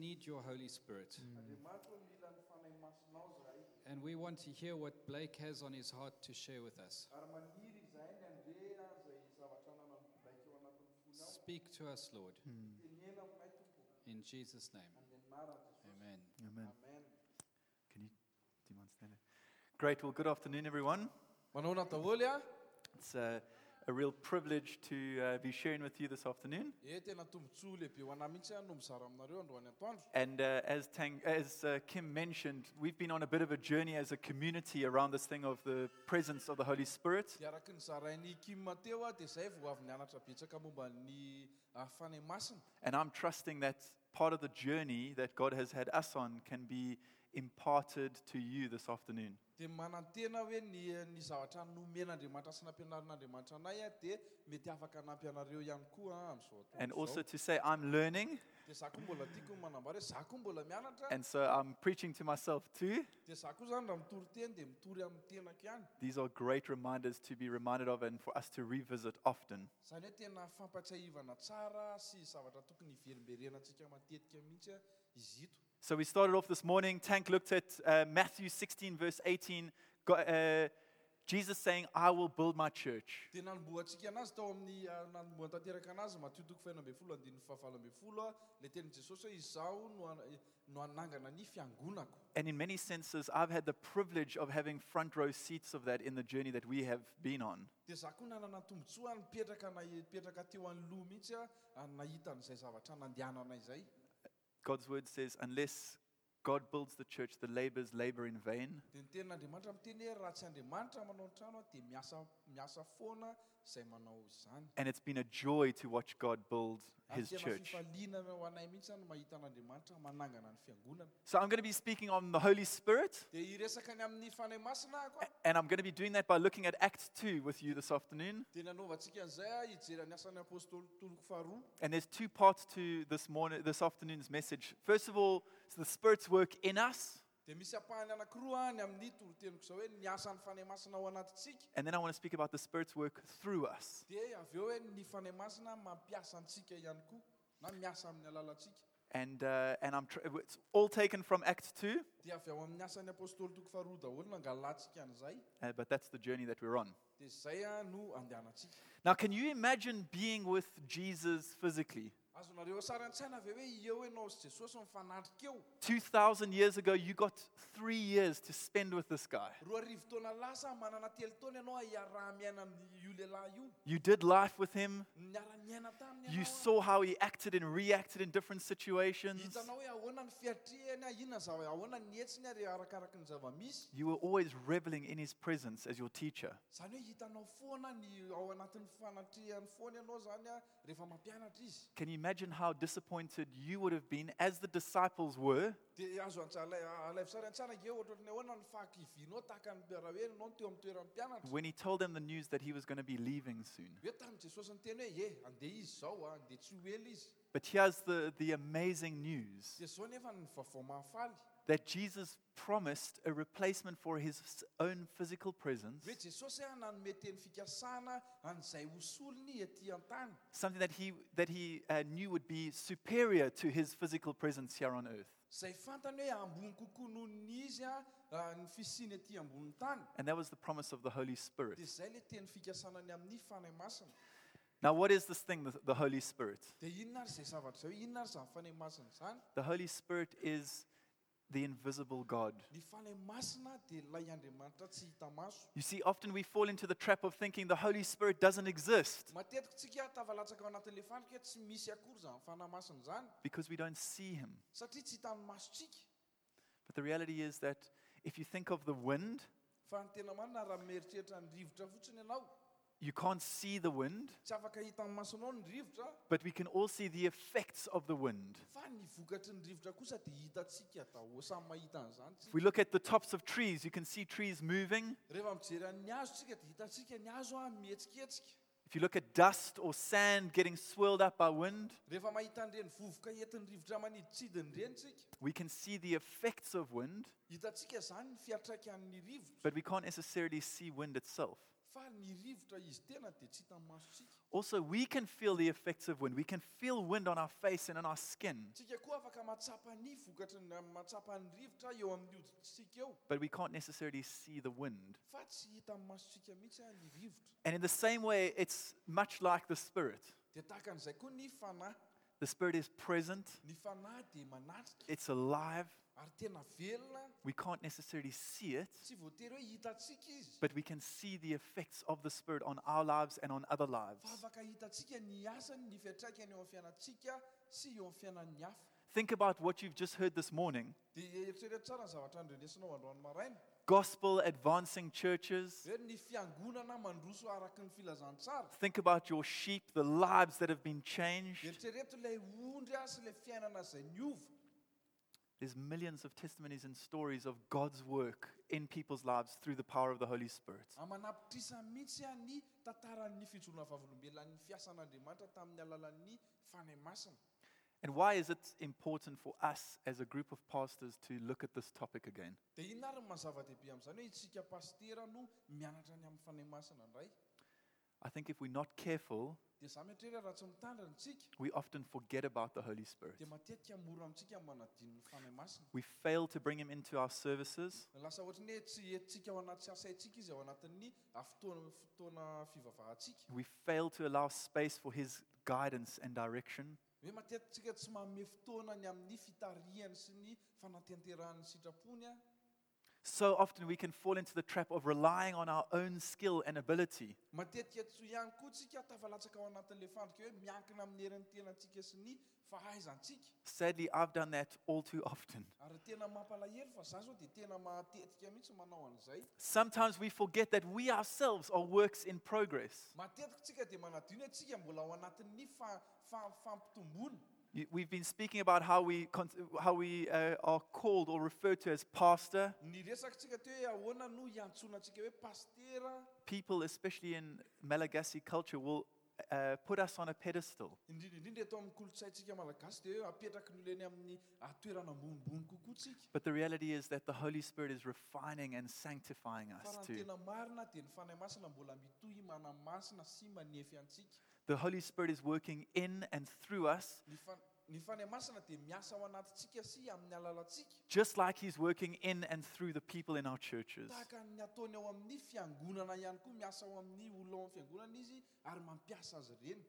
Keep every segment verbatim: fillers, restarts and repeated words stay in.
need your Holy Spirit. Dia maro mila ny fanahy masonao zahay. And we want to hear what Blake has on his heart to share with us. Ary maniry izahay ny Andrea zay zavatra nanambaika eo anatin'ny fony ao. Speak to us, Lord, Tenena aminay Tompo. in Jesus' name. Amin'ny anaran'i Jesosy. Amen. Amen. Amen. Can you, do you mind standing? Great. Well, good afternoon, everyone. Manao daholo a. It's uh, a real privilege to uh, be sharing with you this afternoon. E tena tombontsoa lehibe ho anahy mihitsy a no mizara aminareo androany atoandro. And uh, as, Tang, as uh, Kim mentioned, we've been on a bit of a journey as a community around this thing of the presence of the Holy Spirit. Dia araky ny zarainy Kim teo a dia izay vao avy nianatra betsaka momba ny ah, fanahy masina. And I'm trusting that part of the journey that God has had us on can be imparted to you this afternoon. Dia manantena hoe ny ny zavatra nomen'Andriamanitra sy nampianarin'Andriamanitra anay a dia mety afaka hanampy anareo ihany koa a amin'izao And atoandro also izao. to say, I'm learning, Dia za koa mbola tiako manambara hoe za koa mbola mianatra. and so I'm preaching to myself too. Dia za koa zany raha mitory teny dia mitory amin'ny tenako ihany. These are great reminders to be reminded of and for us to revisit often. Izany hoe tena fampatsiahivana tsara sy zavatra tokony hiverimberenantsika matetika mihitsy a izy ito. So we started off this morning. Tank looked at uh, Matthew sixteen, verse eighteen. Go- uh, Jesus saying, I will build my church. Dia nanomboantsika anazy tao amin'ny ah, nanomboana tanteraka anazy Matthieu toko faha enina ambin'ny folo andininy fahavalo ambin'ny folo a, le tenin' Jesosy hoe izaho no ana- no anangana ny fiangonako. And in many senses, I've had the privilege of having front row seats of that in the journey that we have been on. Dia za koa nanana tombontsoa nipetraka na nipetraka teo anoloha mihitsy a ah, nahita an'izay zavatra nandehanana izay. God's word says, unless God builds the church, the laborers labor in vain. Dia ny tenin'Andriamanitra miteny hoe raha tsy Andriamanitra manao ny trano a, dia miasa miasa foana izay manao izany. And it's been a joy to watch God build Ary his tena church. fifaliana ho anay mihitsy no mahita an'Andriamanitra manangana ny fiangonana. So I'm going to be speaking on the Holy Spirit, Dia hiresaka ny amin'ny fanahy masina ako a. and I'm going to be doing that by looking at Acts two with you this afternoon. Dia nanaovantsika an'izay a hijery ny asan'ny apôstôly toloko faharoa. And there's two parts to this morning, this afternoon's message. First of all, it's the Spirit's work in us, Dia misy apahany anankiroa ny amin'ny toroteniko izao hoe ny asan'ny fanahy masina ao anatitsika. and then I want to speak about the Spirit's work through us. Dia avy eo hoe ny fanahy masina mampiasa antsika ihany koa na miasa amin'ny alalantsika. And uh, and I'm tr- it's all taken from Acts two, Dia avy ao amin'ny asan'ny apôstôly toko faharoa daholo nangalantsika an'izay. uh, but that's the journey that we're on. Dia izay a no andehanantsika. Now, can you imagine being with Jesus physically? Azonareo sara an-tsaina ve hoe eo ianao sy Jesosy mifanatrika eo. two thousand years ago, you got three years to spend with this guy. Roa arivo taona lasa manana telo taona ianao hiaraha miaina amin'io lehilahy io. You did life with him. Niara-miaina taminy You ianao. saw how he acted and reacted in different situations. Hitanao hoe ahoana ny fiatrehany a, inona zava ahoana ny hetsiny ary arakaraky ny zava-misy. You were always reveling in his presence as your teacher. Zany hoe hitanao foana ny ao anatin'ny fanatrehany foana ianao zany a rehefa mampianatra izy. Can you imagine how disappointed you would have been, as the disciples were, Dia azo alaivy an-tsara ge ohatra ny ahoana ny fahakivinao tahaka ny raha hoe ianao teo amin'ny toeran'ny mpianatra. when he told them the news that he was going to be leaving soon? Hoe tamin'i Jesosy ny teny hoe e andeha izy zao a, andeha tsy ho ela izy. But here's the, the amazing news Dia zao nefa ny vaovao mahafaly. that Jesus promised a replacement for his own physical presence, Hoe Jesosy a nanome teny fikasana an'izay hosolony etỳ an-tany. something that he, that he uh, knew would be superior to his physical presence here on earth. Zay fantany hoe ambony kokoa noho ny izy a ah, ny fisiany etỳ ambony tany. And that was the promise of the Holy Spirit. Dia zay le teny fikasanany amin'ny fanahy masina. Now, what is this thing, the, the Holy Spirit? Dia inona ary izay zavatra izay? Inona ary izany fanahy masina izany? The Holy Spirit is the invisible God. Ny fanahy masina dia ilay Andriamanitra tsy hita maso. You see, often we fall into the trap of thinking the Holy Spirit doesn't exist Matetika tsika tavalatsaka ao anatin'ilay fandrika hoe tsy misy akory izany fanahy masina izany because we don't see him. satria tsy hitan'ny masontsika. But the reality is that if you think of the wind, Fa ny tena marina raha mieritreritra ny rivotra fotsiny ianao, you can't see the wind, tsy afaka hitan'ny masonao ny rivotra, but we can all see the effects of the wind. fa ny vokatry ny rivotra kosa dia hitantsika daholo samy mahita an'izany If tsika. we look at the tops of trees, you can see trees moving. Rehefa mijery ny hazo tsika dia hitantsika ny hazo a mihetsiketsiky. If you look at dust or sand getting swirled up by wind, Rehefa mahita an'ireny vovoka entin'ny rivotra maniditsidiny ireny tsika, we can see the effects of wind, hitantsika izany ny fiatraikan'ny rivotra. but we can't necessarily see wind itself. Fa ny rivotra izy tena dia tsy hitan'ny masontsika. Also, we can feel the effects of wind. We can feel wind on our face and on our skin, Tsika koa afaka matsapa ny vokatra ny matsapa ny rivotra eo amin'ny hoditsika eo. but we can't necessarily see the wind. Fa tsy hita amin'ny masotsika mihitsy ny rivotra. And in the same way, it's much like the Spirit. Dia tahaka an'izay koa ny fanahy. The Spirit is present, Ny fanahy dia manatrika it's alive. ary tena velona. We can't necessarily see it, Tsy voatery hoe hitantsika izy. but we can see the effects of the Spirit on our lives and on other lives. Fa afaka hitantsika ny asany, ny fiantraikany eo amin'ny fiainantsika sy eo amin'ny fiainan'ny hafa. Think about what you've just heard this morning. Dia eritrereto tsara ny zavatra andrenesinao androany maraina. Gospel advancing churches. Hoe ny fiangonana mandroso araky ny filazantsara. Think about your sheep, the lives that have been changed. Eritrereto ilay ondry sy ilay fiainana izay niova. There's millions of testimonies and stories of God's work in people's lives through the power of the Holy Spirit. Amanapitrisa mihitsy ny tantaran'ny fijoroana vavolombelon'ny fiasan'Andriamanitra tamin'ny alalan'ny fanahy masina. And why is it important for us as a group of pastors to look at this topic again? Dia inona ary ny mazava-dehibe amin'izany hoe isika pastera no mianatra ny amin'ny fanahy masina indray. I think if we're not careful, Dia za mitrera raha tsy mitandrina antsika, we often forget about the Holy Spirit. dia matetika mora amintsika manadino ny fanahy masina. We fail to bring him into our services. Lasa ohatry ny hoe tsy entsika ao anaty asaintsika izy ao anatin'ny fotoana fotoana fivavahantsika. We fail to allow space for his guidance and direction. Hoe matetika tsy manome fotoana ny amin'ny fitarihany sy ny fanatanterahany sitrapony a. So often we can fall into the trap of relying on our own skill and ability. Matetika tsy ihany koa tsika tafalatsaka ao anatin'ilay fandrika hoe miankina amin'ny herin'ny tenantsika sy ny fahaizantsika. Sadly, I've done that all too often. Ary tena mampalahelo fa za zao dia tena matetika mihitsy manao an'izay. Sometimes we forget that we ourselves are works in progress. Matetika tsika dia manadino hoe tsika mbola ao anatin'ny fa- fa- fampitomboana. You- We've been speaking about how we, con- how we uh, are called or referred to as pastor. Ny resaka tsika teo hoe ahoana no iantsonantsika hoe pastera. People, especially in Malagasy culture, will uh, put us on a pedestal. Indrindraindrindra eto amin'ny kolontsaintsika malagasy dia hoe apetraka ny oleny amin'ny toerana ambonimbony kokoa tsika. But the reality is that the Holy Spirit is refining and sanctifying Fa us raha ny too. tena marina dia ny fanahy masina mbola mitohy manamasina sy manefy antsika. The Holy Spirit is working in and through us, Ny fa- ny fanahy masina dia miasa ao anatintsika sy amin'ny alalantsika. just like He's working in and through the people in our churches. Tahaka ny ataony ao amin'ny fiangonana ihany koa, miasa ao amin'ny olona ao amin'ny fiangonana izy ary mampiasa azy ireny.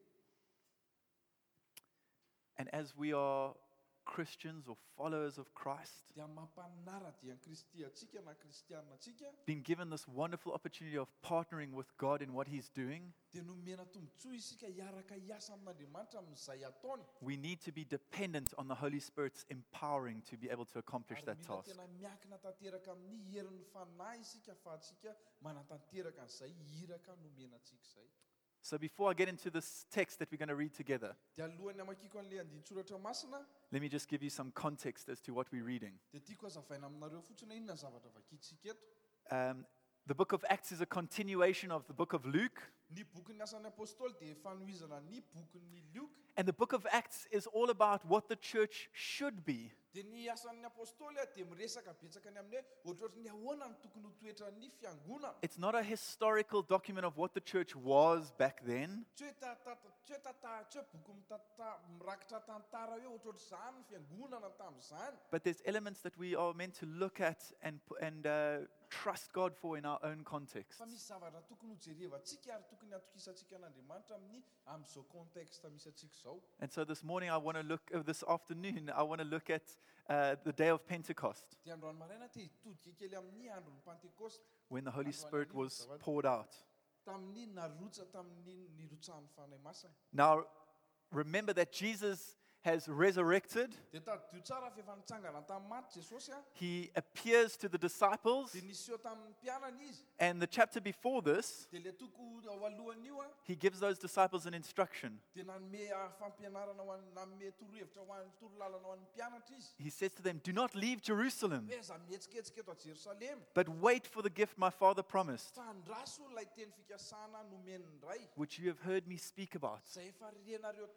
And as we are Christians or followers of Christ, Dia mampanaradian Kristy atsika na kristianina atsika, being given this wonderful opportunity of partnering with God in what He's doing, dia nomena tombontsoa isika hiaraka hiasa amin'Andriamanitra amin'izay ataony. we need to be dependent on the Holy Spirit's empowering to be able to accomplish Ary that mila task. tena miankina tanteraka amin'ny herin'ny fanahy isika fa atsika manatanteraka an'izay hiraka nomena atsika izay. So before I get into this text that we're going to read together, Dia alohany amakiko an'ilay andin-tsoratra masina, let me just give you some context as to what we're reading. dia tiako hazavaina aminareo fotsiny inona ny zavatra vakitsika eto. Um, the book of Acts is a continuation of the book of Luke. Ny bokin'ny asan'ny apôstôly dia fanohizana ny bokin'ny Luka. And the book of Acts is all about what the church should be. Dia ny asan'ny apôstôly a dia miresaka betsaka ny amin'ny hoe ohatrohatry ny ahoana ny tokony ho toetra ny fiangonana. It's not a historical document of what the church was back then. Tsy hoe ta- ta- tsy hoe tata- tsy hoe boky mitata- mirakitra tantara hoe ohatrohatry izany ny fiangonana tamin'izany. But there's elements that we are meant to look at and, and uh, trust God for in our own context. Fa misy zavatra tokony ho jerevantsika ary tokony hatokisantsika an'Andriamanitra amin'ny amin'izao contexte misy antsika izao. And so this morning I want to look, uh, this afternoon, I want to look at uh, the day of Pentecost Dia androany maraina tia hitodika kely amin'ny andron'ny Pentecoste, when the Holy Spirit was poured out. tamin'ny narotsa tamin'ny nirotsahan'ny fanahy masina. Now, remember that Jesus has resurrected. Dia tadio tsara fa efa nitsangana tamin'ny maty Jesosy a, He appears to the disciples. dia nisy eo tamin'ny mpianany izy. And the chapter before this, Dia le toko ao alohan'io a, he gives those disciples an instruction. dia nanome ah, fampianarana ho an'ny nanome torohevitra ho an'ny torolalana ho an'ny mpianatra izy. He says to them, "Do not leave Jerusalem, Hoe za mihetsiketsiky eto a Jerosalema, but wait for the gift my Father promised, fa andraso ilay teny fikasana nomeny indray, which you have heard me speak about. izay efa rirenareo tamiko.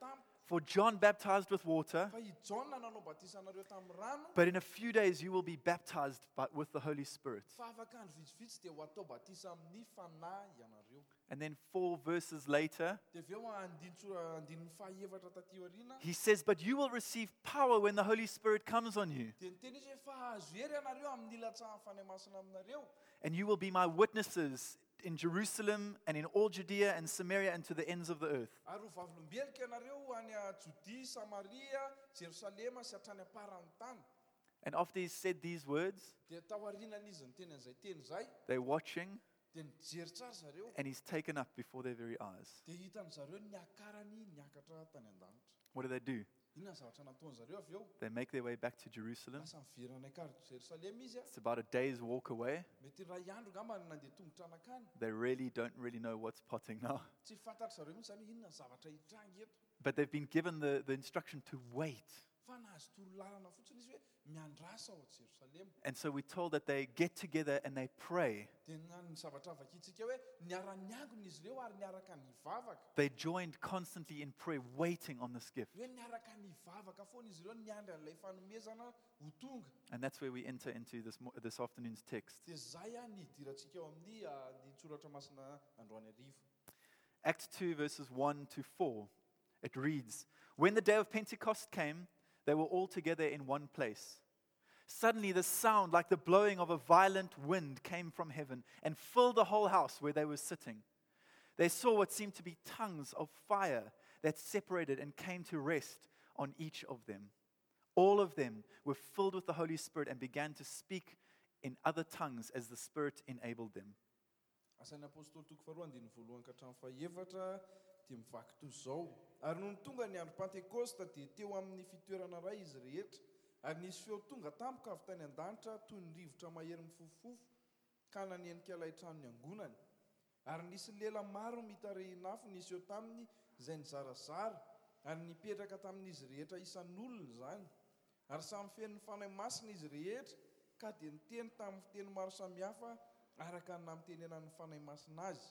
For John baptized with water, fa i Jona nanao batisanareo tamin'ny rano but in a few days you will be baptized by, with the Holy Spirit. fa afaka andro vitsivitsy dia ho atao batisa amin'ny fanahy ianareo. And then four verses later, Dia avy eo andinitsora andininy fahaefatra taty aoriana he says, but you will receive power when the Holy Spirit comes on you, dia niteny izy hoe fa azo hery ianareo amin'ny ilatsahan'ny fanahy masina aminareo and you will be my witnesses in Jerusalem and in all Judea and Samaria and to the ends of the earth. ary ho vavolombelika ianareo any a Jodia, Samaria, Jerusalema sy hatrany aparan'ny tany. And after he said these words, Dia tao aorianany izy niteny an'izay teny izay they're watching, dia nijery tsara zareo and he's taken up before their very eyes. dia hitan'ny zareo niakarany niakatra tany an-danitra. What do they do? Inona ny zavatra nataony zareo avy eo? They make their way back to Jerusalem. Lasa miverana akary Jerusalema izy a. It's about a day's walk away. Mety ray andro ngamba ny nandeha tongotra anakany. They really don't really know what's potting now. Tsy fantatry zareo mihitsy zany hoe inona ny zavatra hitrangy eto. But they've been given the, the instruction to wait. Fa nahazo torolalana fotsiny izy hoe miandrasa ao Jerusalema. And so we're told that they get together and they pray. Dia na- ny zavatra vakitsika hoe niara-niangona izy ireo ary niaraka nivavaka. They joined constantly in prayer, waiting on this gift. Hoe niaraka nivavaka foana izy ireo niandry an'ilay fanomezana ho tonga. And that's where we enter into this, mo- this afternoon's text. Dia zay a nidirantsika eo amin'ny ah, ny tsoratra masina androany arivo. Acts two, verses one to four. It reads, when the day of Pentecost came, they were all together in one place. Suddenly, the sound like the blowing of a violent wind came from heaven and filled the whole house where they were sitting. They saw what seemed to be tongues of fire that separated and came to rest on each of them. All of them were filled with the Holy Spirit and began to speak in other tongues as the Spirit enabled them. Asan'ny apôstôly toko faharoa andiny voalohany ka hatramin'ny fahaefatra dia mivaky toy izao. Ary noho ny tonga ny andro Pentekosta dia teo amin'ny fitoerana iray izy rehetra. Ary nisy feo tonga tampoka avy tany an-danitra toy ny rivotra mahery mifofofofo ka nanenika ilay trano ny angonany. Ary nisy lela maro mitarehina afo nisy eo taminy izay nizarazara ary nipetraka tamin'izy rehetra isan'olona izany. Ary samy feno fanahy masina izy rehetra ka dia niteny tamin'ny fiteny maro samihafa araka ny namitenenan'ny fanahy masina azy.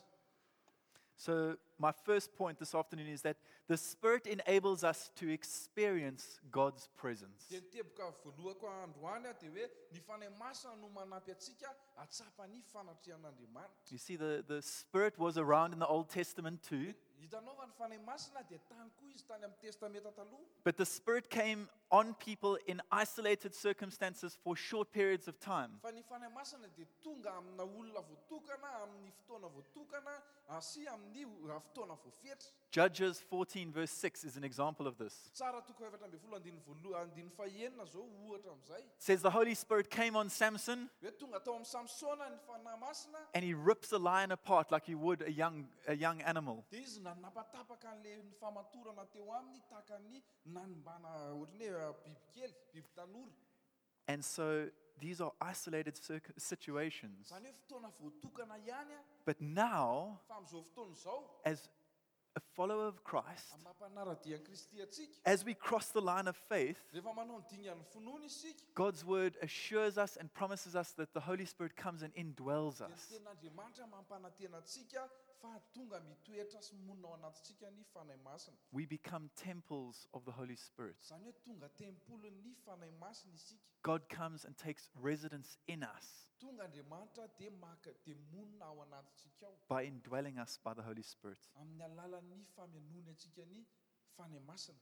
So, my first point this afternoon is that the Spirit enables us to experience God's presence. Dia niteboka voalohako androany a dia hoe ny fanahy masina no manampy atsika hatsapa ny fanatrehan'Andriamanitra. You see, the, the Spirit was around in the Old Testament too, Hitanao fa ny fanahy masina dia tany koa izy tany amin'ny testamenta taloha. but the Spirit came on people in isolated circumstances for short periods of time. Fa ny fanahy masina dia tonga amina olona voatokana, amin'ny fotoana voatokana, ah, sy amin'ny ah, fotoana voafetra. Judges fourteen, verse six is an example of this. Tsara toko efatra ambin'ny folo andiny voalo- andiny fahaenina zao ohatra amin'izay. It says the Holy Spirit came on Samson Hoe tonga tao amin'ny Samsona ny fanahy masina, and he rips a lion apart like he would a young, a young animal. dia izy na napatapaka an'ilay famatorana teo aminy tahaka ny nanimbana ohatrany hoe ah, bibikely, biby tanora. And so these are isolated circ- situations. Zany hoe fotoana voatokana ihany a, But now, fa amin'izao fotoana izao, as a follower of Christ, amin'ny mampanaradian'i Kristy atsika, as we cross the line of faith, rehefa manao ny dingan'ny finoana isika, God's word assures us and promises us that the Holy Spirit comes and indwells dia ny us. tenin'Andriamanitra mampanantena atsika fa tonga mitoetra sy monina ao anatintsika ny fanahy masina. We become temples of the Holy Spirit. Zany hoe tonga tempolon'ny fanahy masina isika. God comes and takes residence in us Tonga Andriamanitra dia maka dia monina ao anatintsika ao by indwelling us by the Holy Spirit. amin'ny alalan'ny famenoany atsika ny fanahy masina.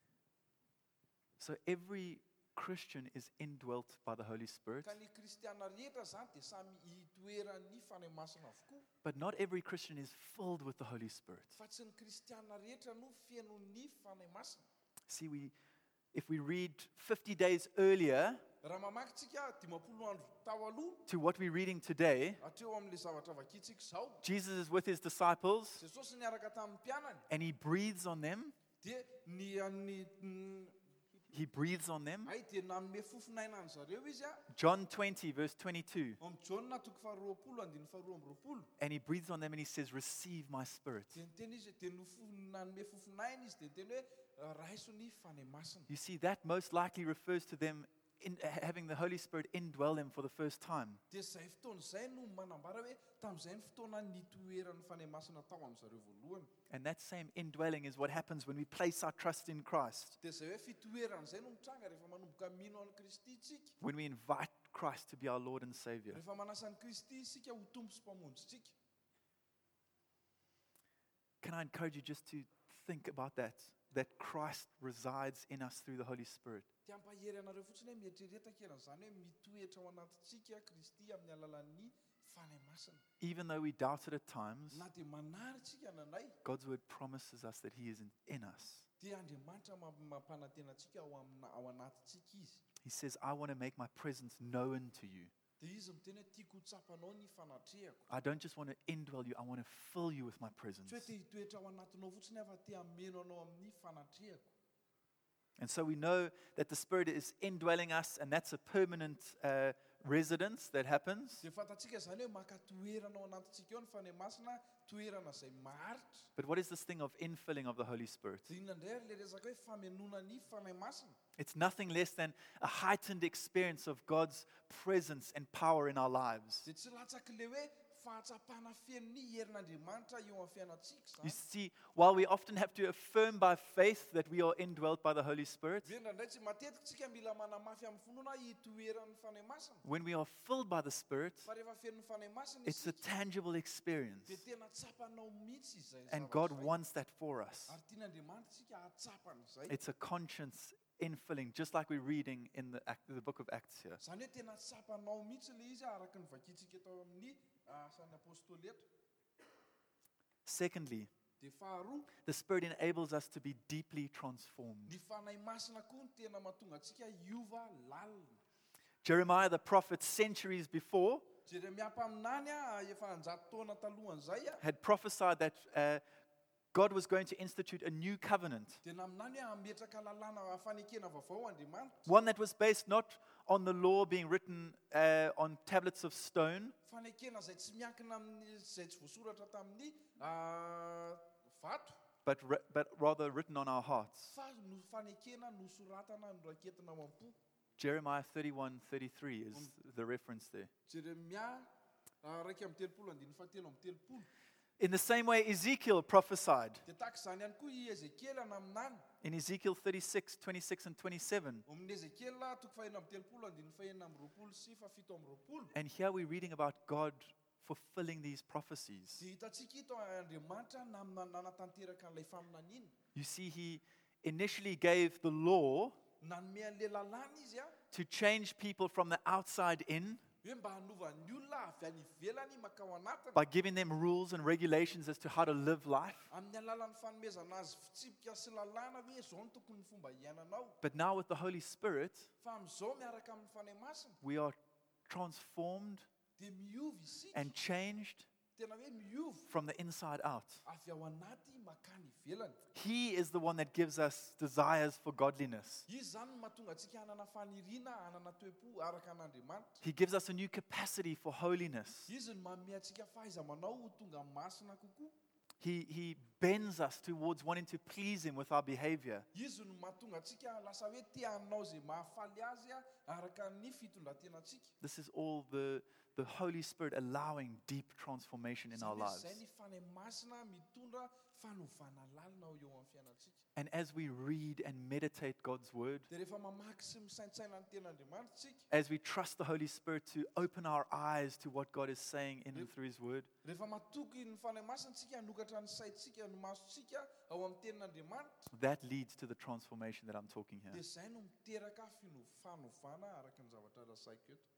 So every Christian is indwelt by the Holy Spirit, Ka ny kristiana rehetra zany dia samy hitoeran'ny fanahy masina avokoa. but not every Christian is filled with the Holy Spirit. Fa tsy ny kristiana rehetra no fiainon'ny fanahy masina. See, we, if we read fifty days earlier Raha mamaky tsika dimampolo andro tao aloha, to what we're reading today, hatreo amin'ilay zavatra vakitsika izao, Jesus is with his disciples Jesosy niaraka tamin'ny mpianany, and he breathes on them. dia ny an'ny mm, He breathes on them. ay dia nanome fofonaina any zareo izy a. John twenty, verse twenty-two. Ao amin'ny Jona toko faharoapolo andiny faharoa amby roapolo, And he breathes on them and he says, receive my spirit. dia niteny izy dia nofo- nanome fofonaina izy dia niteny hoe ah, raiso ny fanahy masina. You see, that most likely refers to them in, having the Holy Spirit indwell them for the first time. dia izay fotoana izay no manambara hoe tamin'izay ny fotoana nitoeran'ny fanahy-masina tao amin'izareo voalohany. And that same indwelling is what happens when we place our trust in Christ, Dia izay hoe fitoeran'izay no mitranga rehefa manomboka mino an'i Kristy isika. when we invite Christ to be our Lord and Savior. Rehefa manasa an'i Kristy isika ho tompo sy mpamonjitsika. Can I encourage you just to think about that, that Christ resides in us through the Holy Spirit? Dia ampahery anareo fotsiny hoe mieritrereta keran'izany hoe mitoetra ao anatintsika Kristy amin'ny alalan'ny fanahy-masina. Even though we doubt it at times, Na dia manary tsika nanay, God's word promises us that He is in, in us. dia Andriamanitra ma- mampanantena antsika ao amina- ao anatintsika izy. He says, I want to make my presence known to you. Dia izy miteny hoe tiako ho tsapanao ny fanatrehako. I don't just want to indwell you, I want to fill you with my presence. Tsy hoe te hitoetra ao anatinao fotsiny afa te hameno anao amin'ny fanatrehako. And so we know that the Spirit is indwelling us, and that's a permanent uh, residence that happens. Dia fantatsika izany hoe maka toerana ao anatintsika eo ny fanahy-masina, toerana izay maharitra. But what is this thing of infilling of the Holy Spirit? Dia inona indray ary le resaka hoe famenona ny fanahy-masina. It's nothing less than a heightened experience of God's presence and power in our lives. Dia tsy latsaky le hoe fahatsapana fen'ny herin'Andriamanitra eo amin'ny fiainantsika You izany. see, while we often have to affirm by faith that we are indwelt by the Holy Spirit, Dia indraindray tsy matetika tsika mila manamafy amin'ny finoana hitoeran'ny fanahy-masina. when we are filled by the Spirit, Fa rehefa fen'ny fanahy-masina it's a isika, tangible experience. dia tena tsapanao mihitsy izay And zavatra God izay. wants that for us. Ary tian'Andriamanitra tsika hatsapana izay. It's a conscience infilling, just like we're reading in the, Act- the book of Acts here. Izany hoe tena tsapanao mihitsy le izy araka ny vakintsika tao amin'ny asan'ny apôstôly eto. Secondly, Dia faharoa, the Spirit enables us to be deeply transformed. ny fanahy-masina koa no tena mahatonga antsika hiova lalina. Jeremiah the prophet, centuries before, Jeremia mpaminany a efa anjato taona talohan'izay a had prophesied that uh, God was going to institute a new covenant, dia naminany hoe hametraka lalàna fanekena vaovao Andriamanitra. one that was based not on the law being written uh, on tablets of stone, Fanekena izay tsy miankina amin'ny izay tsy voasoratra tamin'ny ah, vato, but, ra- but rather written on our hearts. fa no fanekena nosoratana noraketina ao am-po. Jeremiah thirty-one thirty-three is the reference there. Jeremia ah, raika amin'ny telopolo andiny fahatelo amin'ny telopolo. In the same way, Ezekiel prophesied Dia tahaka izany ihany koa i Ezekiel naminany. in Ezekiel thirty-six twenty-six and twenty-seven. Amin'ny Ezekiel toko fahaenina amin'ny telopolo andiny fahaenina amin'ny roapolo sy fafito amin'ny roapolo. And here we're reading about God fulfilling these prophecies. Dia hitantsika ito Andriamanitra nam- nanatanteraka an'ilay faminaniana. You see, He initially gave the law Nanome an'ilay lalàna izy a, to change people from the outside in hoe mba hanova ny olona avy any ivelany makao anatiny. by giving them rules and regulations as to how to live life. Amin'ny alalan'ny fanomezana azy fitsipika sy lalàna hoe zao ny tokony fomba hiainanao. But now with the Holy Spirit, Fa amin'izao miaraka amin'ny fanahy-masina we are transformed dia miovy isika. and changed Tena hoe miovy from the inside out. avy ao anaty makany ivelany. He is the one that gives us desires for godliness. Izy zany no mahatonga antsika hanana faniriana, hanana toe-po araka an'Andriamanitra. He gives us a new capacity for holiness. Izy no manome antsika fahaiza-manao ho tonga masina kokoa. He, he bends us towards wanting to please Him with our behavior. Izy no mahatonga antsika lasa hoe te hanao izay mahafaly azy a araka ny fitondrantenantsika. This is all the, the Holy Spirit allowing deep transformation in our Izany hoe lives. izay ny fanahy-masina mitondra fanovana lalina ao eo amin'ny fiainantsika. And as we read and meditate God's Word, Dia rehefa mamaky sy misaintsaina ny ten'Andriamanitra tsika, as we trust the Holy Spirit to open our eyes to what God is saying in and through His Word, rehefa matoky ny fanahy-masina tsika hanokatra ny saintsika, ny masotsika ao amin'ny tenin'Andriamanitra, that leads to the transformation that I'm talking here. dia izay no miteraka fino- fanovana araka ny zavatra lasaiko eto.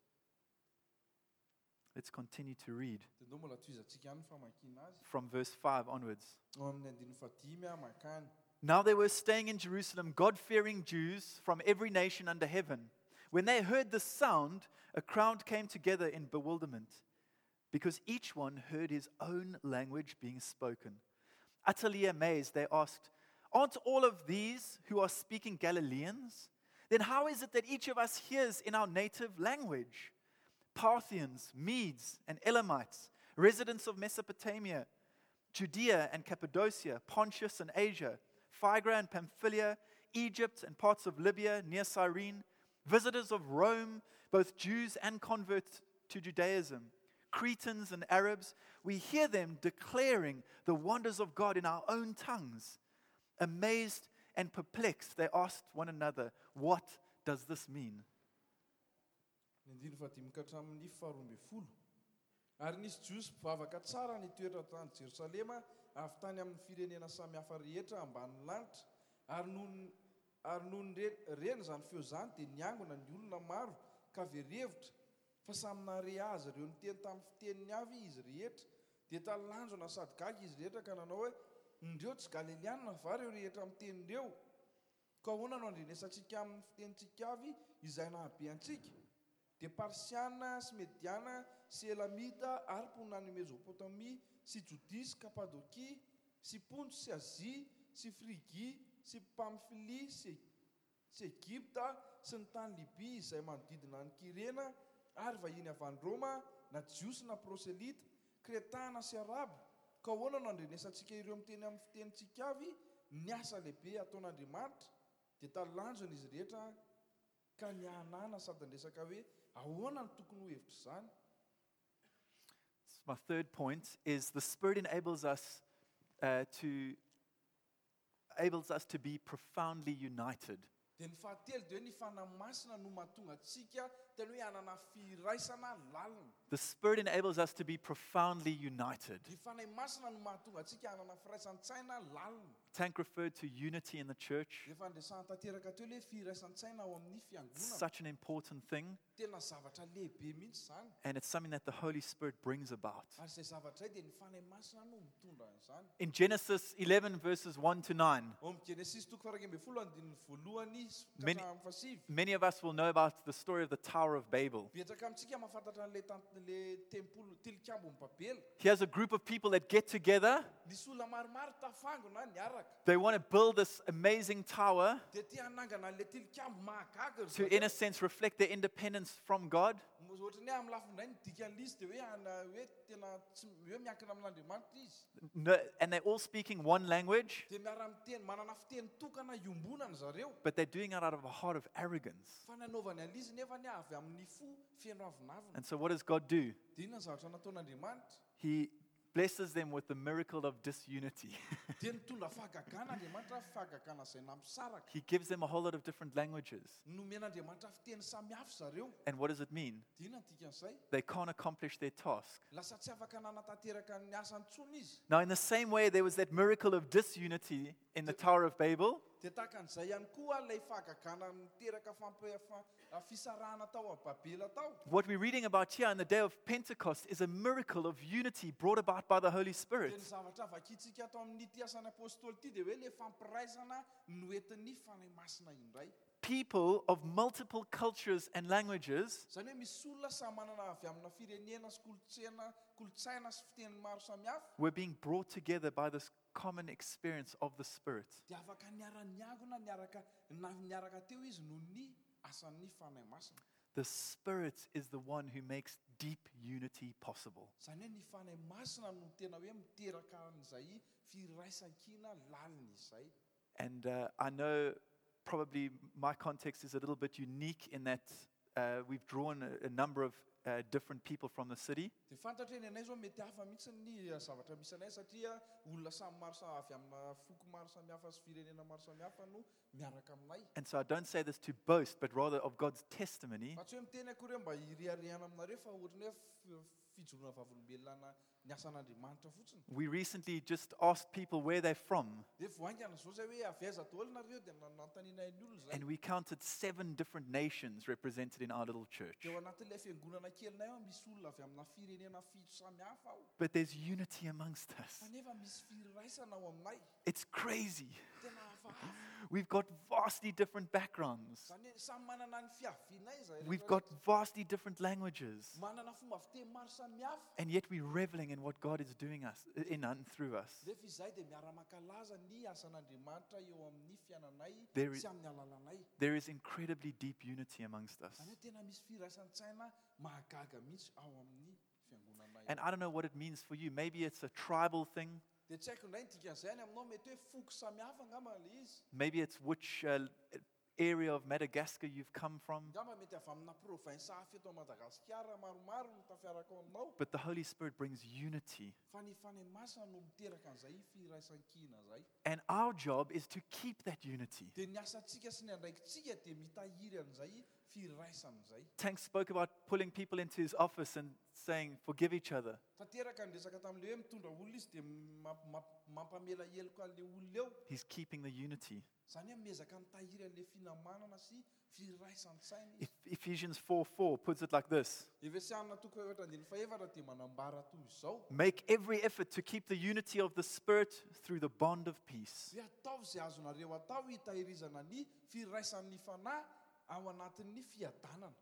Let's continue to read Dia ndao mbola toizantsika ihany ny famakiana azy. from verse five onwards. Ao amin'ny andiny fadimy a makany. Now there were staying in Jerusalem God-fearing Jews from every nation under heaven. When they heard the sound, a crowd came together in bewilderment, because each one heard his own language being spoken. Utterly amazed, they asked, "Aren't all of these who are speaking Galileans? Then how is it that each of us hears in our native language? Parthians, Medes, and Elamites, residents of Mesopotamia, Judea and Cappadocia, Pontus and Asia, Phrygia and Pamphylia, Egypt and parts of Libya near Cyrene, visitors of Rome, both Jews and converts to Judaism, Cretans and Arabs, we hear them declaring the wonders of God in our own tongues. Amazed and perplexed, they asked one another, what does this mean? Ny andiny fadimy ka hatramin'ny faharoa ambin'ny folo. Ary nisy Jiosy mpivavaka tsara nitoetra tany Jerosalema avy tany amin'ny firenena samihafa rehetra ambany lanitra, ary nohon ary nohon reny zany feo zany dia niangona ny olona maro ka verevitra fa samy nahare azy ireo niteny tamin'ny fiteniny avy izy rehetra, dia talanjona sady gaga izy rehetra ka nanao hoe indreo tsy Galiliana va reo rehetra mitenindreo? Ka ahoana no andrenesantsika amin'ny fitenitsika avy izay nahabe antsika? Dia Parsiana sy Mediana sy Elamita ary mponina ny Mesopotamia sy Jodia sy Kapadokia sy Ponto sy Azia sy Frigia sy Pamfilia sy sy Egipta sy ny tany Libia izay manodidina ny Kirena ary vahiny avy any Roma na Jiosy na proselita, Kretana sy Araba. Ka ahoana no andrenesantsika ireo miteny amin'ny fitenitsika avy ny asa lehibe ataon'Andriamanitra? Dia talanjona izy rehetra ka nianana sady andresaka hoe ahoana no tokony ho hevitra izany? My third point is the Spirit enables us uh, to enables us to be profoundly united. Dia ny fahatelo dia hoe ny fanahy masina no mahatonga antsika tena hoe hanana firaisana lalina. The Spirit enables us to be profoundly united. Ny fanahy masina no mahatonga antsika hanana firaisan-tsaina lalina. Tank referred to unity in the church. Dia fandresana tanteraka teo hoe firaisan-tsaina ao amin'ny fiangonana. Such an important thing, Tena zavatra lehibe mihitsy izany. and it's something that the Holy Spirit brings about. Ary izay zavatra izay dia ny fanahy masina no mitondra izany. In Genesis eleven, verses one to nine, Ao amin'ny Genesis toko faha iraika ambin'ny folo andininy voalohany ka Many- hatramin'ny fasivy. many of us will know about the story of the Tower of Babel. Betsaka amintsika mahafantatra an'ilay tant- le tempolo tilikambon'ny Babela. Here's a group of people that get together. Nisy olona maromaro tafangona niaraka. They want to build this amazing tower Dia tia hanangana an'ilay tilikambo mahagaga. ry to, zareo. in a sense, reflect their independence from God. Mo- Ohatry ny hoe amin'ny lafindray ny dikan'izy dia hoe ana- hoe tena tsy hoe miankina amin'Andriamanitra izy. No, and they're all speaking one language, Dia miara-miteny manana fiteny tokana iombonana zareo. but they're doing it out of a heart of arrogance. Fa nanaovany an'izy nefa ny avy amin'ny fo feno avinavina. And so, what does God do? Dia inona ny zavatra nataon'Andriamanitra? He blesses them with the miracle of disunity. Dia nitondra fahagagana Andriamanitra fahagagana izay nampisaraka. He gives them a whole lot of different languages. Nomen'Andriamanitra fiteny samihafa zareo. And what does it mean? Dia inona ny dikan'izay? They can't accomplish their task. Lasa tsy afaka nanatanteraka ny asany intsony izy. Now, in the same way, there was that miracle of disunity in the Tower of Babel. Dia tahaka an'izay ihany koa ilay fahagagana niteraka fampa- fa- fisarahana tao a Babela tao. What we're reading about here on the day of Pentecost is a miracle of unity brought about by the Holy Dia Spirit. ny zavatra vakitsika atao amin'ity asan'ny apôstôly ity dia hoe ilay fampiraisana noentin'ny fanahy masina indray. People of multiple cultures and languages Izany hoe misy olona samy manana avy amina firenena sy kolontsaina kolontsaina sy fiteny maro samihafa were being brought together by this common experience of the Spirit. dia afaka niara-niangona niaraka na niaraka teo izy noho ny asan'ny fanahy masina. The Spirit is the one who makes deep unity possible. Izany hoe ny fanahy masina no tena hoe miteraka an'izay firaisan-kina lalina izay. And uh, I know probably my context is a little bit unique in that uh, we've drawn a, a number of uh, different people from the city. Dia fantatra ny anay zao mety hafa mihitsy ny zavatra misy anay satria olona samy maro sa- avy amina foko maro samihafa sy firenena maro samihafa no miaraka aminay. And so I don't say this to boast, but rather of God's testimony. Fa tsy hoe miteny akory hoe mba hiriharihana aminareo fa ohatrany hoe f- fijoroana vavolombelona ny asan'Andriamanitra fotsiny. We recently just asked people where they're from, Dia voaingana zao zay hoe avy aiza daholo nareo dia nantanina ny olona and zay. we counted seven different nations represented in our little church. Dia ao anatin'ilay fiangonana kelinay ao misy olona avy amina firenena fito samihafa ao. But there's unity amongst us. Fa nefa misy firaisana ao aminay. It's crazy. Tena hafahafa. We've got vastly different backgrounds. Izany hoe samy manana ny fiavianay zay. We've got vastly different languages. manana fomba fiteny maro samihafa. And yet we're reveling in what God is doing us in and through us. Rehefa izay dia miara-mankalaza ny asan'Andriamanitra eo amin'ny fiainanay There is- sy amin'ny alalanay. There is incredibly deep unity amongst us. Izany hoe tena misy firaisan-tsaina mahagaga mihitsy ao amin'ny fiangonanay. And I don't know what it means for you. Maybe it's a tribal thing. Dia tsy haiko indray ny dikan'izay any aminao mety hoe foko samihafa angamba ilay izy. Maybe it's which uh, area of Madagascar you've come from, Ngamba mety avy amina province hafa eto Madagasikara maromaro no tafiaraka ao aminao. but the Holy Spirit brings unity. Fa ny fanahy masina no miteraka an'izay firaisan-kina zay. And our job is to keep that unity. Dia ny asantsika sy ny andraikitsika dia mitahiry an'izay firaisan'izay. Tank spoke about pulling people into his office and saying, forgive each other. Tanteraka ny resaka tamin'ilay hoe mitondra olona izy dia mamp- mamp- mampamela heloka an'ilay olona eo. He's keeping the unity. Zany hoe miezaka mitahiry an'ilay finamanana sy firaisan-tsaina izy. Eph- Ephesians four four puts it like this. Efesianina toko efatra andiny faefatra dia manambara toy izao. Make every effort to keep the unity of the Spirit through the bond of peace. Dia ataovy izay azonareo atao hitahirizana ny firaisan'ny fanahy ao anatin'ny fiadanana.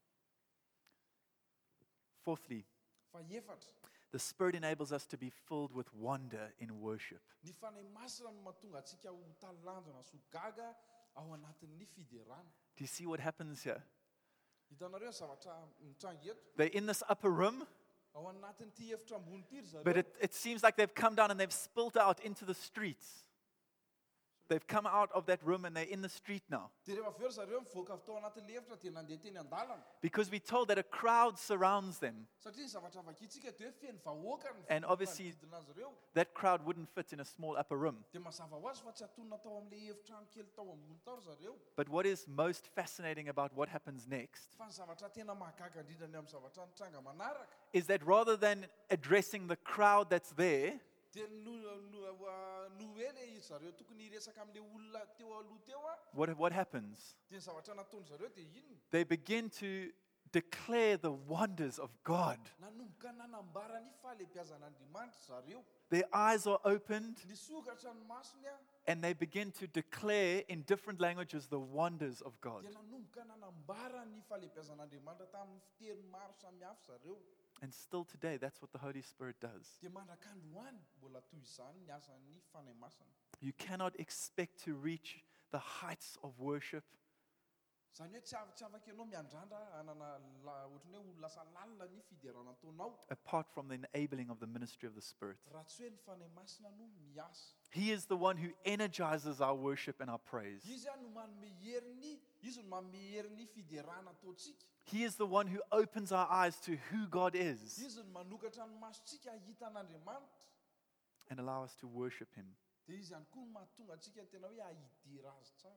Fourthly, Fa efatra, the Spirit enables us to be filled with wonder in worship. ny fanahy masina no mahatonga antsika ho talanjona sy ho gaga ao anatin'ny fiderana. Do you see what happens here? Hitanareo ny zavatra mitrangy eto. They're in this upper room, Ao anatin'ity efitra ambony ity ry but zareo. it, it seems like they've come down and they've spilt out into the streets. They've come out of that room and they're in the street now. Dia rehefa avy eo ry zareo mivoaka avy tao anatin'ilay efitra dia nandeha teny an-dalana. Because we're told that a crowd surrounds them. Satria ny zavatra vakintsika dia hoe feno vahoaka ny And obviously- manodidina azy ireo. That crowd wouldn't fit in a small upper room. Dia mazava ho azy fa tsy atonina tao amin'ilay efitrano kely tao ambony tao ry zareo. But what is most fascinating about what happens next Fa ny zavatra tena mahagaga indrindra ny amin'ny zavatra nitranga manaraka is that rather than addressing the crowd that's there, dia no no ah, no hoe le izy zareo tokony hiresaka amin'ilay olona teo aloha teo a what, what happens? dia ny zavatra nataony zareo dia inona They begin to declare the wonders of God. nanomboka nanambara ny fahalehibiazan'Andriamanitra zareo. Their eyes are opened Ny sokatra ny masony a and they begin to declare in different languages the wonders of God. dia nanomboka nanambara ny fahalehibiazan'Andriamanitra tamin'ny fiteny maro samihafa zareo. And still today, that's what the Holy Spirit does. Dia mandrakandroany mbola toy izany ny asan'ny fanahy masina. You cannot expect to reach the heights of worship Zany hoe tsy av- tsy afaka ianao miandrandra hanana la- ohatran'ny hoe ho lasa lalina ny fiderana ataonao apart from the enabling of the ministry of the Spirit. raha tsy hoe ny fanahy masina no miasa. He is the one who energizes our worship and our praise. Izy a no manome heriny, izy no manome heriny fiderana ataontsika. He is the one who opens our eyes to who God is Izy no manokatra ny masontsika hahita an'Andriamanitra. and allow us to worship Him. Dia izy ihany koa no mahatonga antsika tena hoe ahidira azy tsara.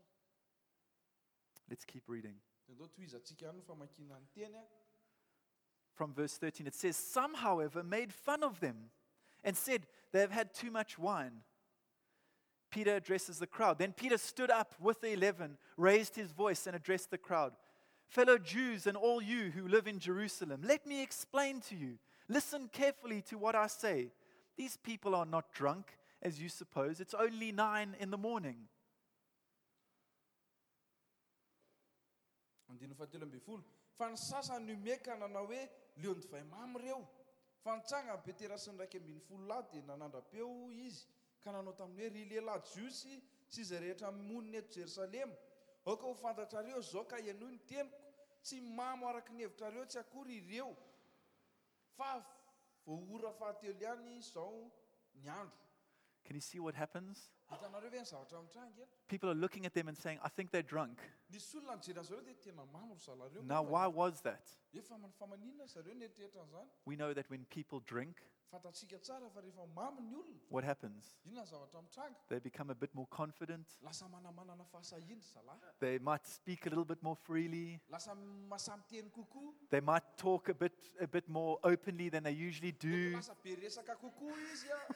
Let's keep reading. Dia ndao tohizantsika ihany no famakiana ny teny a. From verse thirteen, it says, Some, however, made fun of them and said, They have had too much wine. Peter addresses the crowd. Then Peter stood up with the eleven, raised his voice, and addressed the crowd. Fellow Jews and all you who live in Jerusalem, let me explain to you. Listen carefully to what I say. These people are not drunk, as you suppose. It's only nine in the morning. Andino fahatelo ambin'ny folo. Fa ny sasany no meka nanao hoe leon divay mamy reo. Fa nitsanga ny Petera sy ny raika ambin'ny folo lahy dia nanandrapeo izy ka nanao tamin'ny hoe ry lehilahy jiosy sy izay rehetra monina eto Jerosalema. Aoka ho fantatrareo zao ka ianoy ny teniko. Tsy mamo araka ny hevitrareo tsy akory ireo. Fa voaora fahatelo ihany izao ny andro. Can you see what happens? Hitanareo ve ny zavatra mitrangy eto? People are looking at them and saying, I think they're drunk. Nisy olona nijery an'zareo dia tena mamo ry zalareo. Now, why was that? Efa man- fa maninona zareo nieritreritra an'izany? We know that when people drink, Fantatsika tsara fa rehefa mamy ny olona, what happens? inona ny zavatra mitranga? They become a bit more confident. Lasa manamanana fahasahiny zalahy. They might speak a little bit more freely. Lasa masamiteny kokoa. They might talk a bit, a bit more openly than they usually do. Lasa be resaka kokoa izy a.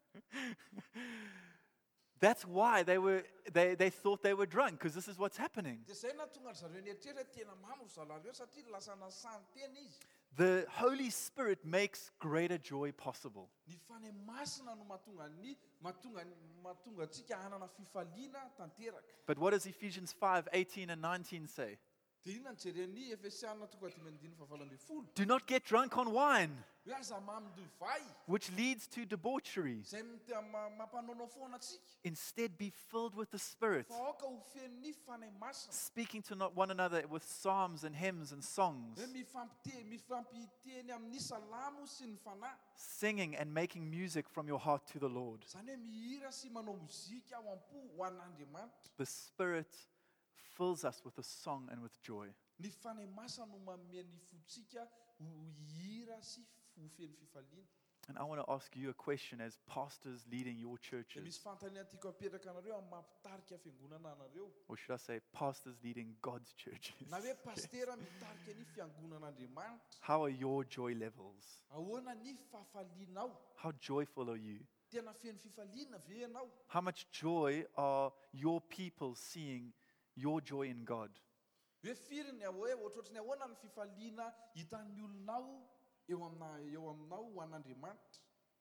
That's why they, were, they, they thought they were drunk, because this is what's happening. Dia zay na tonga ry zareo nieritreritra tena mamy ry zalareo satria lasa nasany teny izy. The Holy Spirit makes greater joy possible. Ny fanahy masina no mahatonga ny mahatonga mahatonga antsika hanana fifaliana tanteraka. But what does Ephesians five eighteen and nineteen say? Dia inona ny jeren'ny Efesianina toko dimy ambin'ny dimy fahavalo ambin'ny folo. Do not get drunk on wine, Hoe aza mamy divay which leads to debauchery. izay mita- ma- mampanaonao foana antsika. Instead, be filled with the Spirit, Fa aoka ho fen'ny fanahy masina. speaking to not one another with psalms and hymns and songs, Hoe mifampite- mifampiteny amin'ny salamo sy ny fanahy. singing and making music from your heart to the Lord. Zany hoe mihira sy manao mozika ao am-po ho an'Andriamanitra. The Spirit fills us with a song and with joy. Ny fanahy masina no manome ny fotsika ho hira sy ho feno fifaliana. And I want to ask you a question as pastors leading your Dia misy churches, fanontaniana tiako apetraka anareo amin'ny mampitarika fiangonana anareo. or should I say pastors leading God's churches. Na hoe pastera mitarika ny fiangonan'Andriamanitra. How are your joy levels? Ahoana ny fahafalianao? How joyful are you? Tena feno fifaliana ve ianao? How much joy are your people seeing your joy in God? Hoe firy ny hoe ohatrohatry ny ahoana ny fifaliana hitan'ny olonao eo amina eo aminao ho an'Andriamanitra?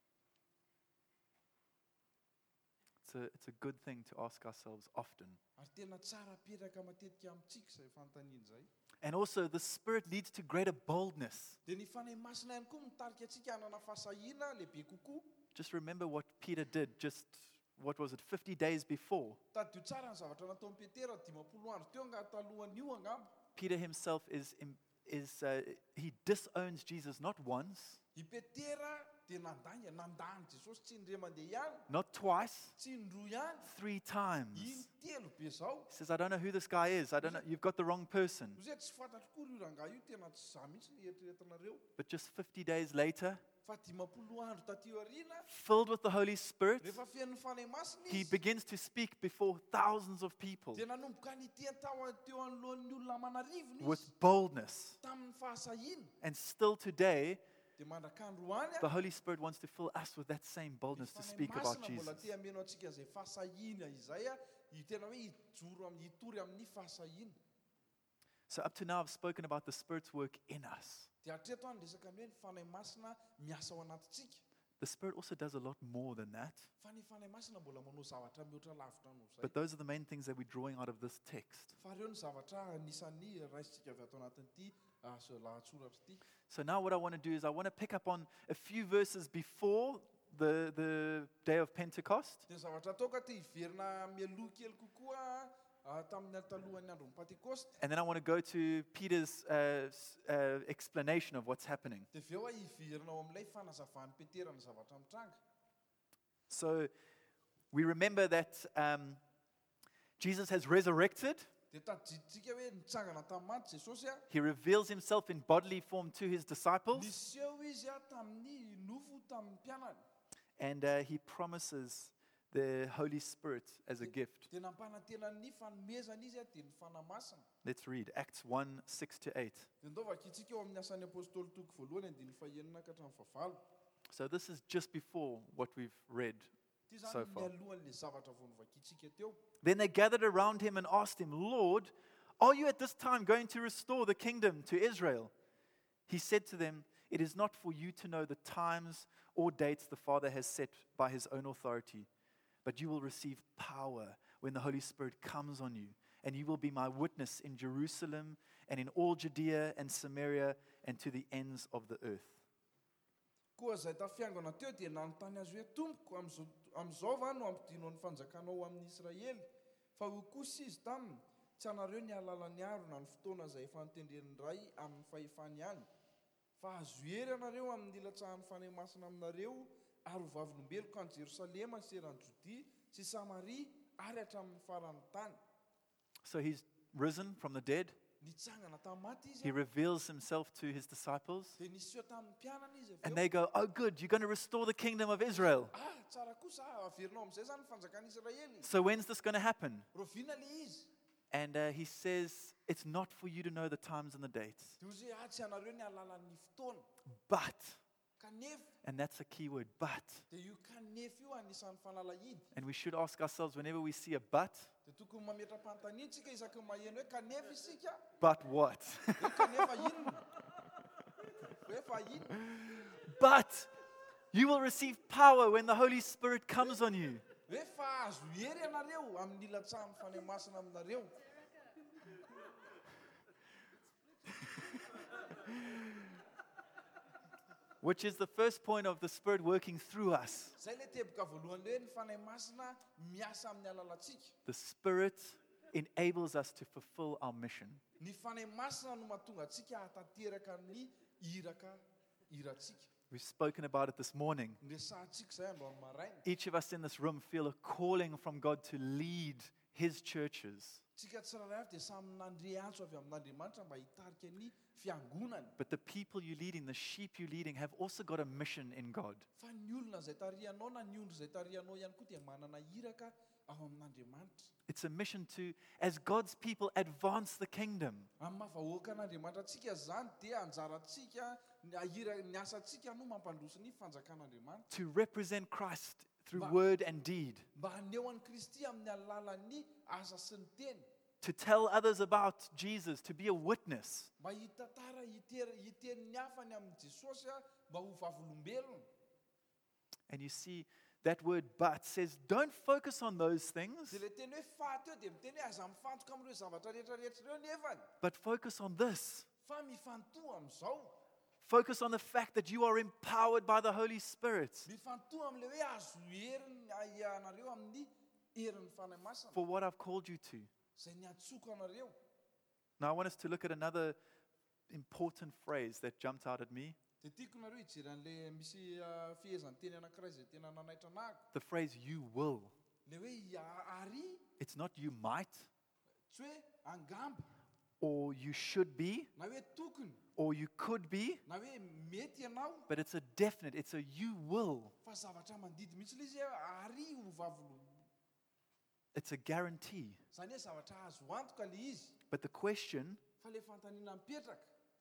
It's a, it's a good thing to ask ourselves often. Ary tena tsara apetraka matetika amintsika izay fanontaniana izay. And also, the Spirit leads to greater boldness. Dia ny fanahy masina ihany koa mitarika antsika hanana fahasahiana lehibe kokoa. Just remember what Peter did just, what was it, fifty days before. Tadio tsara ny zavatra nataon'i Petera dimampolo andro teo nga talohan'io angamba. Peter himself is, im- is uh, he disowns Jesus not once, I Petera dia nandanga nandany Jesosy tsy indray mandeha ihany, not twice, tsy indroa ihany, three times. intelo be zao. He says, I don't know who this guy is. I don't know. You've got the wrong person. Zay tsy fantatro kory io rangahy io tena tsy za mihitsy ny eritreretinareo. But just fifty days later, Fa dimampolo andro taty aoriana, filled with the Holy Spirit, rehefa feno fanahy masina he izy, begins to speak before thousands of people dia nanomboka niteny tao teo anoloan'ny olona aman'arivony with izy boldness. tamin'ny fahasahiana. And still today, Dia mandrak'androany the Holy Spirit wants to fill us with that same boldness to speak about masina mbola Jesus. te hameno antsika izay fahasahiana izay a, i tena hoe hijoro amin'ny hitory amin'ny fahasahiana. So up to now, I've spoken about the Spirit's work in us. Dia hatreto any resaka ny hoe ny fanahy masina miasa ao anatintsika. The Spirit also does a lot more than that. Fa ny fanahy masina mbola manao zavatra mihoatra lavitra noho izay. But those are the main things that we're drawing out of this text. Fa reo ny zavatra anisan'ny raisitsika avy ato anatin'ity ah, so lahatsoratra ity. So now what I want to do is I want to pick up on a few verses before the, the day of Pentecost. Dia zavatra ataoko ty hiverina mialoha kely kokoa ah, tamin'ny talohan'ny andron'ny Pentecoste. And then I want to go to Peter's uh, s- uh, explanation of what's happening. Dia avy eo a hiverina ao amin'ilay fanazavan'ny Petera ny zavatra mitranga. So we remember that um, Jesus has resurrected. Dia tadiditsika hoe nitsangana tamin'ny maty Jesosy a, He reveals himself in bodily form to his disciples. niseho izy a tamin'ny nofo tamin'ny mpianany. And uh, he promises the Holy Spirit as a gift. Dia nampanantenany fanomezana izy a dia ny fanahy masina. Let's read Acts one, six to eight. Dia ndovaka itsika eo amin'ny asan'ny apôstôly toko voalohany andiny fahaenina ka hatramin'ny fahavalo. So this is just before what we've read. Ty So zany far. mialohan'le zavatra vao novakitsika teo. Then they gathered around him and asked him, Lord, are you at this time going to restore the kingdom to Israel? He said to them, it is not for you to know the times or dates the Father has set by his own authority, but you will receive power when the Holy Spirit comes on you, and you will be my witness in Jerusalem and in all Judea and Samaria and to the ends of the earth. Koa izay tafiangana teo dia nanontany azy hoe tompoko am'izao am'izao va no ampidino ny fanjakanao amin'ny Israely. Fa ho kosa izy taminy, tsy anareo ny ahalala ny aro na ny fotoana izay efa nitendren'ny ray amin'ny fahefany ihany. Fa azo hery anareo amin'ny ilatsahan'ny fanahy masina aminareo ary ho vavolombeloko any Jerosalema sy eran'ny Jodia sy Samaria ary hatramin'ny faran'ny tany. So he's risen from the dead. Nitsangana tamin'ny maty izy He a, reveals himself to his disciples. dia niseho tamin'ny mpianana izy avy And eo. they go, oh, good, you're going to restore the kingdom of Israel. Ah, tsara kosa ah, averinao amin'izay zany ny fanjakan'ny Israely. So when's this going to happen? Rovina le izy. And uh, he says, it's not for you to know the times and the dates. Dia hozy ah, tsy anareo ny alalan'ny fotoana. But, Kanefa, and that's a key word, but. dia io kanefa io anisan'ny fanalahidy. And we should ask ourselves whenever we see a but, Dia tokony mametra-panontaniana tsika isaky ny maheno hoe kanefa isika. but what? Hoe kanefa inona? Hoe fa inona? But you will receive power when the Holy Spirit comes on you. Hoe fa azo hery ianareo amin'ny ilatsahan'ny fanahy masina aminareo. Which is the first point of the Spirit working through us. Zay le teboka voalohany hoe ny fanahy masina miasa amin'ny alalantsika. The Spirit enables us to fulfill our mission. Ny fanahy masina no mahatonga antsika hatateraka ny iraka iratsika. We've spoken about it this morning. Nresahantsika izay andro amin'ny maraina. Each of us in this room feel a calling from God to lead His churches. tsika tsiraray avy dia samy nandre antso avy amin'Andriamanitra mba hitarika ny fiangonany. But the people you're leading, the sheep you're leading, have also got a mission in God. Fa ny olona izay tarihanao na ny ondry izay tarihanao ihany koa dia manana iraka ao amin'Andriamanitra. It's a mission to, as God's people, advance the kingdom. Amin'ny mahavahoaka an'Andriamanitra antsika zany dia anjarantsika ny ahira ny asantsika no mampandroso ny fanjakan'Andriamanitra. To represent Christ through Ba- word and deed. Mba haneho an'i Kristy amin'ny alalan'ny asa sy ny teny. To tell others about Jesus, to be a witness. Mba hitantara hiter- hiteny ny hafa ny amin'i Jesosy a, mba ho vavolombelona. And you see, that word but says, don't focus on those things, Dia ilay teny hoe faty eo dia miteny hoe aza mifantoka amin'ireo zavatra rehetrarehetra ireo nefany. but focus on this. Fa mifantoha amin'izao. Focus on the fact that you are empowered by the Holy Spirit Mifantoha amin'ilay hoe azo heriny ahianareo amin'ny herin'ny fanahy masina. for what I've called you to. Izay niantsoko anareo. Now, I want us to look at another important phrase that jumped out at me. Dia tiako nareo hijery an'ilay misy ah, fihezan'ny teny anankiray izay tena nanaitra anako. The phrase you will. Ilay hoe "Ya- ary, It's not you might tsy hoe angamba, or you should be na hoe tokony, or you could be, na hoe mety ianao, but it's a definite, it's a you will. fa zavatra mandidy mihitsy ilay izy hoe ary ho vavolo. It's a guarantee. Izany hoe zavatra azo antoka ilay izy. But the question Fa ilay fantaniana mipetraka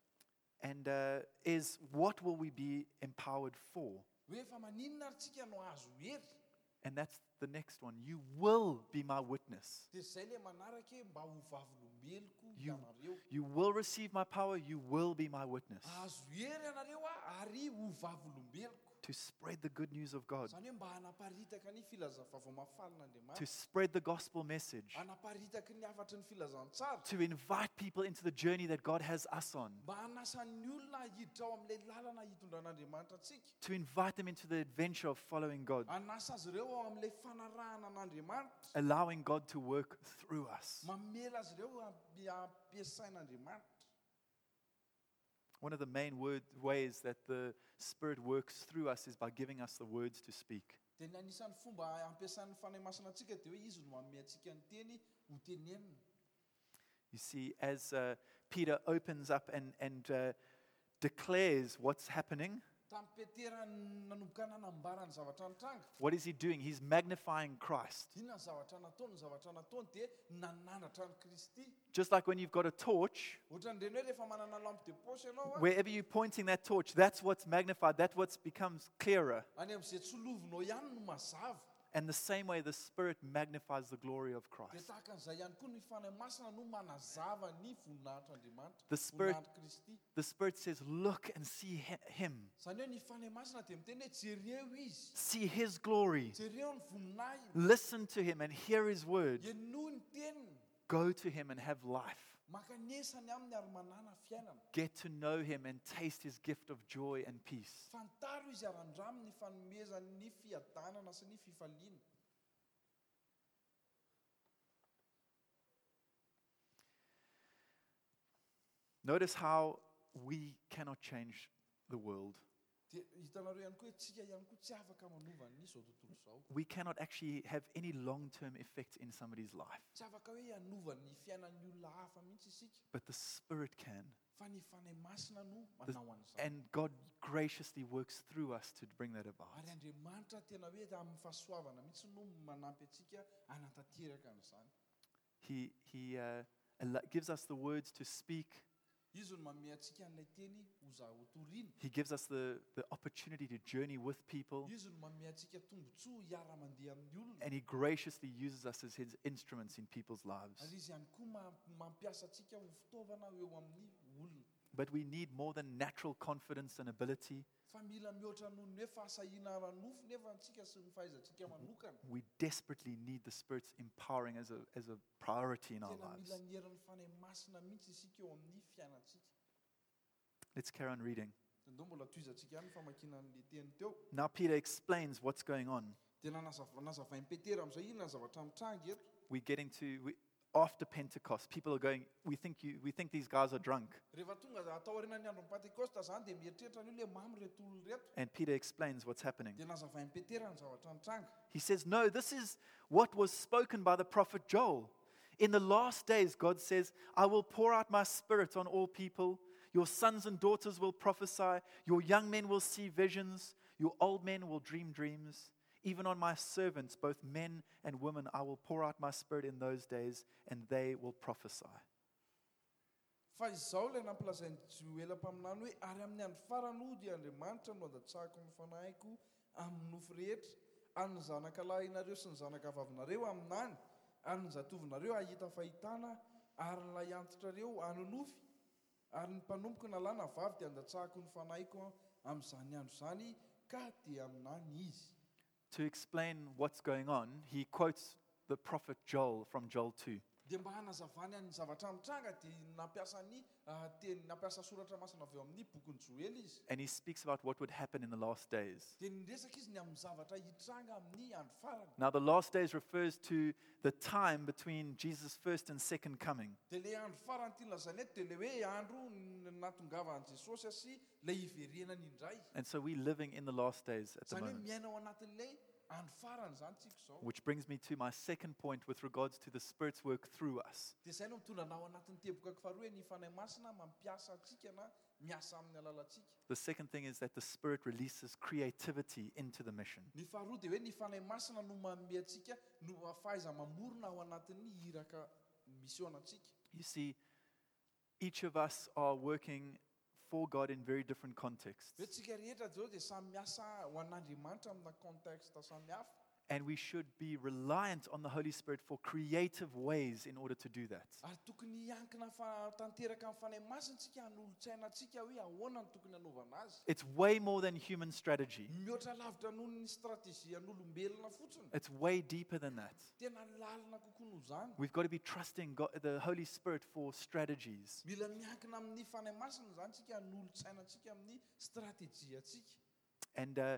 and uh, is what will we be empowered for? hoe fa maninona ary tsika no azo hery. And that's the next one. You will be my witness. Dia izay ilay manaraka hoe mba ho vavolombeloko You, ianareo. you will receive my power. You will be my witness. Azo hery ianareo a ary ho vavolombeloko. To spread the good news of God. Izany hoe mba hanaparitaka ny filazavava mafalon'Andriamanitra. To spread the gospel message. Hanaparitaka ny afatry ny filazantsara. To invite people into the journey that God has us on. Mba hanasan'ny olona hiditra ao amin'ilay lalana hitondran'Andriamanitra antsika. To invite them into the adventure of following God. Hanasa azy ireo ao amin'ilay fanarahana an'Andriamanitra. Allowing God to work through us. Mamela azy ireo ampi- ampiasain'Andriamanitra. One of the main word, ways that the Spirit works through us is by giving us the words to speak. Dia ny anisan'ny fomba ampiasain'ny fanahy masina antsika dia hoe izy no manome antsika ny teny ho tenenina. You see, as uh, Peter opens up and, and uh, declares what's happening, Tamin'ny Petera nanomboka nanambarany zavatra nitranga. what is he doing? He's magnifying Christ. Inona ny zavatra nataony? Ny zavatra nataony dia nanandratra ny Kristy. Just like when you've got a torch, Ohatran'ireny hoe rehefa manana lampe de poche ianao a, wherever you're pointing that torch, that's what's magnified, that's what becomes clearer. any amin'izay tsolovinao ihany no mazava. And the same way the Spirit magnifies the glory of Dia Christ. tahaka an'izay ihany koa ny fanahy masina no manazava ny voninahitr'Andriamanitra. The Spirit- Voninahitry Kristy. The Spirit says, look and see hi- Him. Izany hoe ny fanahy masina dia miteny hoe jereo izy. See His glory. Jereo ny voninahiny. Listen to Him and hear His word. Ienoho ny teniny. Go to Him and have life. Makanesany aminy ary manana fiainana. Get to know Him and taste His gift of joy and peace. Fantaro izy arandraminy fanomezany ny fiadanana sy ny fifaliana. Notice how we cannot change the world. Dia hitanareo ihany koa hoe tsika ihany koa tsy afaka manova ny izao tontolo izao. We cannot actually have any long-term effect in somebody's life, Tsy afaka hoe hanova ny fiainan'ny olona hafa mihitsy isika. but the Spirit can. Fa ny fanahy masina no The- manao an'izany. and God graciously works through us to bring that about. Ary Andriamanitra tena hoe amin'ny fahasoavana mihitsy no manampy antsika hanatanteraka an'izany. He, he uh, al- gives us the words to speak. Izy no manome antsika an'ilay teny ho za ho toriana. He gives us the, the opportunity to journey with people. Izy no manome antsika tombontsoa hiara-mandeha amin'ny olona. And He graciously uses us as His instruments in people's lives. Ary izy ihany koa ma- mampiasa antsika ho fitaovana eo amin'ny olona. But we need more than natural confidence and ability. Fa mila mihoatra noho ny hoe fahasahiana ara-nofo nefa antsika sy ny fahaizantsika manokana. We desperately need the Spirit's empowering as a, as a priority in our Tena lives. mila ny herin'ny fanahy masina mihitsy isika eo amin'ny fiainantsika. Let's carry on reading. Ndao mbola toizantsika ihany ny famakiana an'ilay teny teo. Now, Peter explains what's going on. Dia nanazava- nazavain'ny Petera amin'izay inona ny zavatra mitranga eto. We're getting to, we, after Pentecost, people are going, we think, you, we think these guys are drunk. Rehefa tonga atao aorian'ny andron'ny Pentekosta izany dia mieritreritra ny hoe mamy reto olona reto. And Peter explains what's happening. Dia nazavain'ny Petera ny zavatra mitranga. He says, no, this is what was spoken by the prophet Joel. In the last days, God says, I will pour out my spirit on all people. Your sons and daughters will prophesy. Your young men will see visions. Your old men will dream dreams. Even on my servants, both men and women, I will pour out my spirit in those days, and they will prophesy. Fa izao ilay nampilazainy Joela-mpaminany hoe ary amin'ny andro farany dia Andriamanitra no adatsahako ny fanahyko amin'ny nofo rehetra, any ny zanakalahy nareo sy ny zanakavavinareo aminany, any ny zatovinareo ahita fahitana, ary ny lay antitra reo hanonofy, ary ny mpanompoka ny alàna vavy dia andatsahako ny fanahyko amin'izany andro izany, ka dia aminany izy. To explain what's going on, he quotes the prophet Joel from Joel two. Dia mba hanazavany ny zavatra mitranga dia nampiasa ny ah, teny nampiasa soratra masina avy eo amin'ny bokin'ny Joely izy. And he speaks about what would happen in the last days. Dia niresaka izy ny amin'ny zavatra hitranga amin'ny andro farany. Now, the last days refers to the time between Jesus' first and second coming. Dia ilay andro farany tiany lazaina eto dia ilay hoe andro n- nahatongavan'i Jesosy sy ilay hiverenany indray. And so we're living in the last days at the Zany hoe moment. miaina ao anatin'ilay andro farany zany tsika izao. Which brings me to my second point with regards to the Spirit's work through us. Dia izay no mitondra anao anatin'ny teboka faharoa ny fanahy masina mampiasa antsika na miasa amin'ny alalantsika. The second thing is that the Spirit releases creativity into the mission. Ny faharoa dia hoe ny fanahy masina no manome antsika no fahaiza mamorona ao anatin'ny iraka misionantsika. You see, each of us are working for God in very different contexts. Hoe tsika rehetra zao dia samy miasa ho an'Andriamanitra amina contexte samihafa. And we should be reliant on the Holy Spirit for creative ways in order to do that. Ary tokony hiankina fa tanteraka amin'ny fanahy masina tsika hanolotsaina antsika hoe ahoana ny tokony hanaovana azy. It's way more than human strategy. Mihoatra lavitra noho ny strategia an'olombelona fotsiny. It's way deeper than that. Tena lalina kokoa noho izany. We've got to be trusting God, the Holy Spirit for strategies. Mila miankina amin'ny fanahy masina zany tsika hanolotsaina antsika amin'ny strategia antsika. And uh,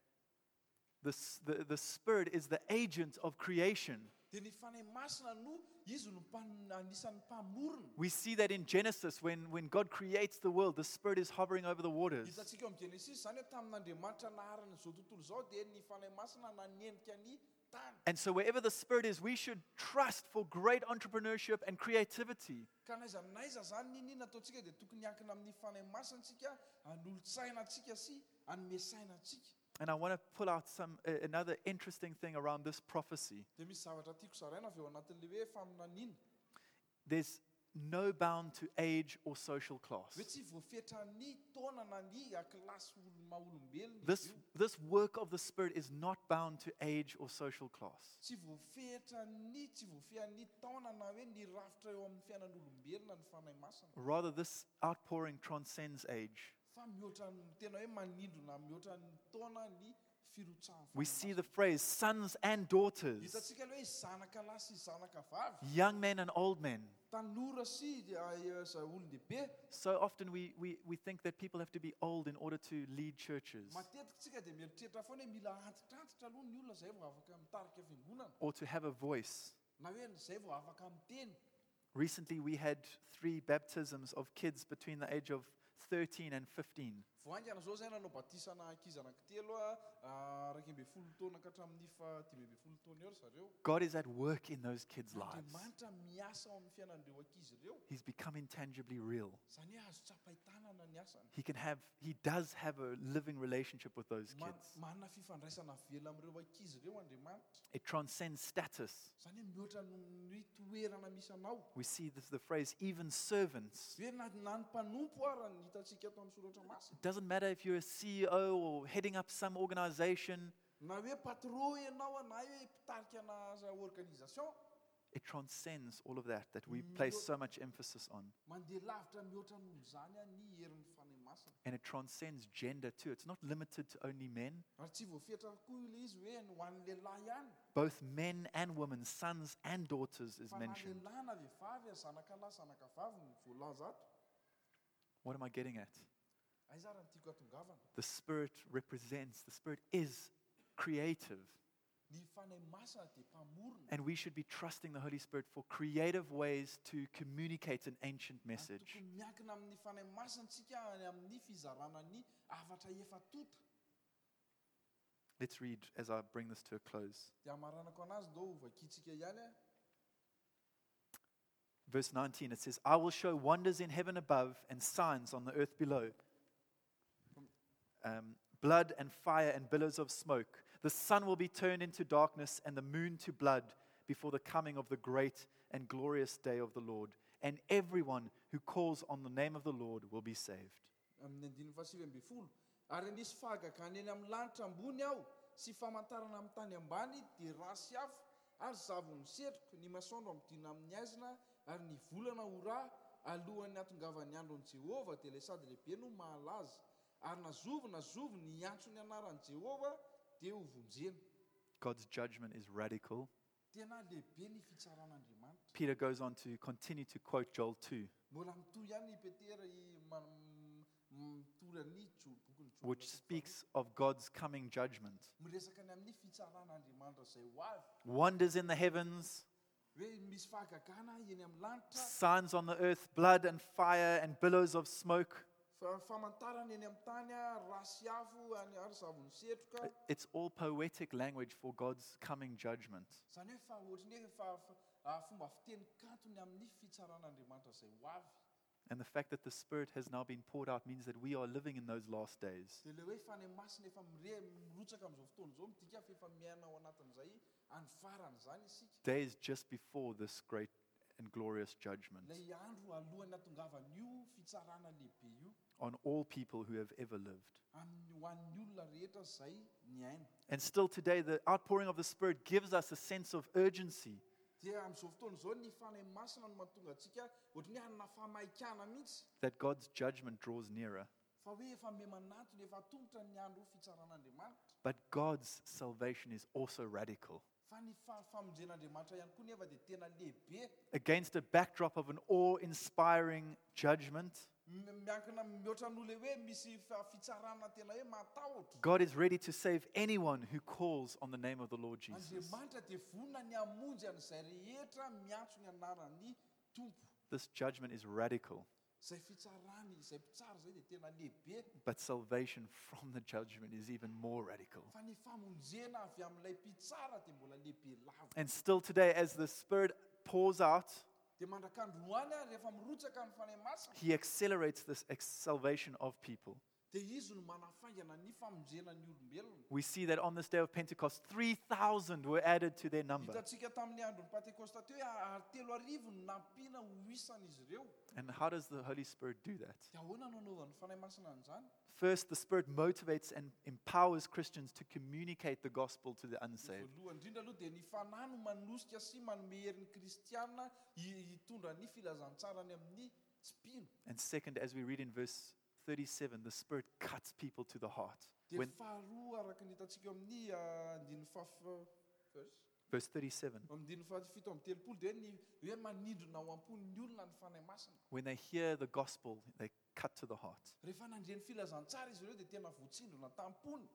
the, s- the, the Spirit is the agent of creation. Dia ny fanahy masina no izy no mpan- anisan'ny mpamorona. We see that in Genesis when, when God creates the world, the Spirit is hovering over the waters. Hitantsika eo amin'ny Genesis zany hoe tamin'Andriamanitra naharana izao tontolo izao dia ny fanahy masina nanenika ny tany. And so wherever the Spirit is, we should trust for great entrepreneurship and creativity. Ka naiza naiza zany ninina ataontsika dia tokony hiankina amin'ny fanahy masina antsika hanolotsaina antsika sy hanomezana antsika. And I want to pull out some uh, another interesting thing around this prophecy. Dia misy zavatra tiako zaraina avy eo anatin'ilay hoe faminaniana. There's no bound to age or social class. Hoe tsy voafetra ny taona na ny kilasy olo- maha-olombelona This, izy io. this work of the Spirit is not bound to age or social class. Tsy voafetra ny tsy voafeha ny taona na hoe ny rafitra eo amin'ny fiainan'olombelona ny fanahy masina. Rather, this outpouring transcends age. Fa mihoatra ny tena hoe manindrona mihoatra ny taona ny firotsahan'ny We fanahy see masina. the phrase sons and daughters, Hitantsika ilay hoe zanaka lahy sy zanaka vavy, young men and old men. tanora sy ah, za- olon-dehibe. So often we, we, we think that people have to be old in order to lead churches Matetika tsika dia mieritreritra foana hoe mila antitrantitra aloha ny olona izay vao afaka mitarika fiangonana or to have a voice. na hoe izay vao afaka miteny. Recently, we had three baptisms of kids between the age of thirteen and fifteen. Voaingana zao zay nanao batisana ankizy anankitelo a ah, raika amby folo taona ka hatramin'ny fa dimy amby folo taona eo ry zareo. God is at work in those kids' lives. Andriamanitra miasa ao amin'ny fiainan'ireo ankizy ireo. He's become intangibly real. Zany hoe azo tsapahitanana ny asany. He can have, he does have a living relationship with those Ma- kids. manana fifandraisana vela amin'ireo ankizy ireo Andriamanitra. It transcends status. Zany hoe mihoatra ny toerana misy anao. We see this, the phrase, even servants. Hoe na na ny mpanompo ara ny hitantsika ato amin'ny soratra masina. It doesn't matter if you're a C E O or heading up some organization, Na hoe patron ianao na hoe mpitarika ana za- organisation. it transcends all of that that we place so much emphasis on. Mandeha lavitra mihoatra noho izany a ny herin'ny fanahy masina. And it transcends gender too. It's not limited to only men. Ary tsy voafetra koa ilay izy hoe ho an'ny lehilahy ihany. Both men and women, sons and daughters is Fa na mentioned. lehilahy na vehivavy, zanaka lahy, zanaka vavy ny voalaza ato. What am I getting at? Aiza raha ny tiako hatongavana. The Spirit represents, the Spirit is creative. Ny fanahy masina dia mpamorona. And we should be trusting the Holy Spirit for creative ways to communicate an ancient Ary message. tokony miankina amin'ny fanahy masina tsika any amin'ny fizarana ny avatra efa tota. Let's read as I bring this to a close. Dia hamaranako anazy dao vakitsika ihany a. Verse nineteen, it says, I will show wonders in heaven above and signs on the earth below. Um, blood and fire and billows of smoke. The sun will be turned into darkness and the moon to blood before the coming of the great and glorious day of the Lord. And everyone who calls on the name of the Lord will be saved. Amin'ny andininy fahasivy amby folo ary nisy fahagagana eny amin'ny lanitra ambony aho sy famantarana amin'ny tany ambany dia rasy afo ary zavo misetroka ny masoandro amidina amin'ny aizina ary ny volana ho rà alohan'ny hatongavany andron'i Jehova dia ilay sady lehibe no mahalaza ary nazovo nazovo ny antso ny anaran'i Jehova dia ho vonjena. God's judgment is radical. Tena lehibe ny fitsaran'Andriamanitra. Peter goes on to continue to quote Joel two, Mbola mitohy ihany Petera i ma- m- mitory ny Jo- bokon'ny Joel which speaks of God's coming judgment. miresaka ny amin'ny fitsaran'Andriamanitra izay ho avy. Wonders in the heavens, Hoe misy fahagagana eny amin'ny lanitra, signs on the earth, blood and fire and billows of smoke. fa- famantarana eny amin'ny tany a, rasy afo any ary zavony setroka. It's all poetic language for God's coming judgment. Zany hoe fa ohatrany hoe fa fa- ah, fomba fiteny kanto ny amin'ny fitsaran'Andriamanitra izay ho avy. And the fact that the Spirit has now been poured out means that we are living in those last days. Dia ilay hoe fa ny masina efa mire mirotsaka amin'izao fotoana izao midika fa efa miaina ao anatin'izay any farany zany isika. Days just before this great and glorious judgment Ilay andro alohan'ny hatongavan'io fitsarana lehibe io on all people who have ever lived. amin'ny ho an'ny olona rehetra izay niaina. And still today, the outpouring of the Spirit gives us a sense of urgency. Dia amin'izao fotoana izao ny fanahy masina no mahatonga antsika ohatry ny hanina famaikana mihitsy That God's judgment draws nearer. fa hoe efa memanatony efa tongotra ny andro fitsaran'Andriamanitra. But God's salvation is also radical. Fa ny fa- famonjen'Andriamanitra ihany koa nefa dia tena lehibe. Against a backdrop of an awe-inspiring judgment, M- miankina mihoatra n'olona hoe misy fa- fitsarana tena hoe matahotra. God is ready to save anyone who calls on the name of the Lord Jesus. Andriamanitra dia vonona ny hamonjy an'izay rehetra miantso ny anaran'ny Tompo. This judgment is radical, Izay fitsarany, izay mpitsara izay dia tena lehibe. but salvation from the judgment is even more radical. Fa ny famonjena avy amin'ilay mpitsara dia mbola lehibe lava. And still today, as the Spirit pours out, Dia mandrak'androany a rehefa mirotsaka ny fanahy masina He accelerates this ex- salvation of people. dia izy no manafaingana ny famonjena ny olombelona. We see that on this day of Pentecost, three thousand were added to their number. Hitantsika tamin'ny andron'ny Pentekosta teo hoe ary telo arivo no nampiana ho isan'izy ireo. And how does the Holy Spirit do that? Dia ahoana no anaovan'ny fanahy masina an'izany? First, the Spirit motivates and empowers Christians to communicate the gospel to the unsaved. Voalohany indrindra aloha dia ny fanahy no manosika sy manome herin'ny kristianina hi- hitondra ny filazantsarany amin'ny tsipino. And second, as we read in verse thirty-seven, the Spirit cuts people to the heart. Dia When, faharoa araka ny hitantsika amin'ny ah, andininy faf- verse? verse thirty-seven, Amin'ny fahafito amin'ny telopolo dia ny hoe manindrona ao am-pon'ny olona ny fanahy masina. when they hear the gospel, they cut to the heart. Rehefa nandreny filazantsara izy ireo dia tena voatsindrona tampony.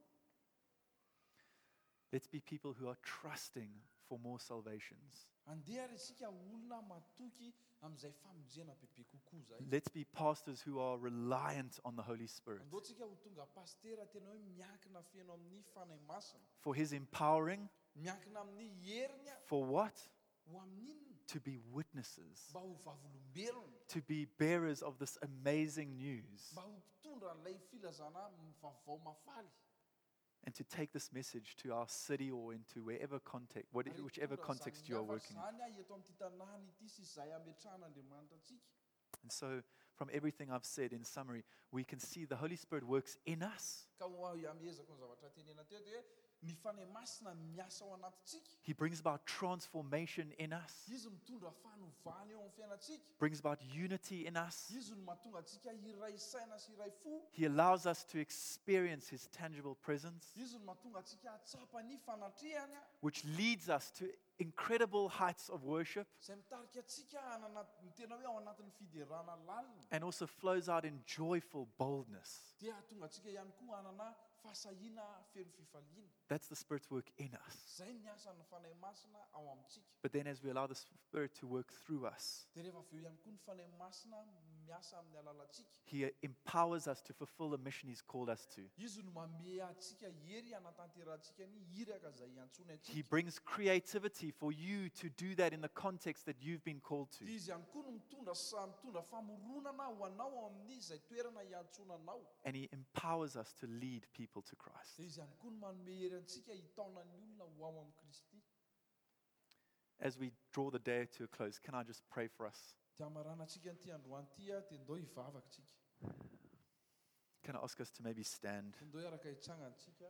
Let's be people who are trusting for more salvations. Andeha ary isika olona matoky amin'izay famonjena bebe kokoa zay. Let's be pastors who are reliant on the Holy Spirit Andao tsika ho tonga pastera tena hoe miankina feno amin'ny fanahy masina. for His empowering. Miankina amin'ny heriny a, For what? ho amin'inona To be witnesses, mba ho vavolombelona, to be bearers of this amazing news, mba ho mpitondra an'ilay filazana vaovao mafaly. and to take this message to our city or into wherever context, what- Ary whichever hitondra context zany you are hafatra working in. zany a eto amin'ity tanàna ity sy izay ametrahan'Andriamanitra antsika. And so, from everything I've said in summary, we can see the Holy Spirit works in us. Ka ho amezako ny zavatra tenena teo dia ny fanahy masina miasa ao anatintsika. He brings about transformation in us, Izy mitondra fanovana eo amin'ny fiainantsika. brings about unity in us. Izy no mahatonga antsika iray saina sy iray fo. He allows us to experience His tangible presence, Izy no mahatonga antsika hatsapa ny fanatrehany a, which leads us to incredible heights of worship izay mitarika antsika hanana- ny tena hoe ao anatin'ny fiderana lalina. and also flows out in joyful boldness. Dia hahatonga antsika ihany koa hanana fahasahiana feno fifaliana. That's the Spirit's work in us. Zay ny asan'ny fanahy masina ao amintsika. But then, as we allow the Spirit to work through us, Dia rehefa avy eo ihany koa ny fanahy masina miasa amin'ny alalantsika. He empowers us to fulfill the mission He's called us to. Izy no manome antsika hery hanatanterantsika ny hiraka izay antsony He antsika. brings creativity for you to do that in the context that you've been called to. Izy ihany koa no mitondra sa mitondra famoronana ho anao ao amin'izay toerana hiantsonanao. And He empowers us to lead people to Christ. Dia izy ihany koa no manome hery antsika hitaona ny olona ho ao amin'ny Kristy. As we draw the day to a close, can I just pray for us? Dia hamarana antsika an'ity androany ity a, dia ndao hivavaka tsika. Can I ask us to maybe stand? Ndao hiaraka hitsanga antsika.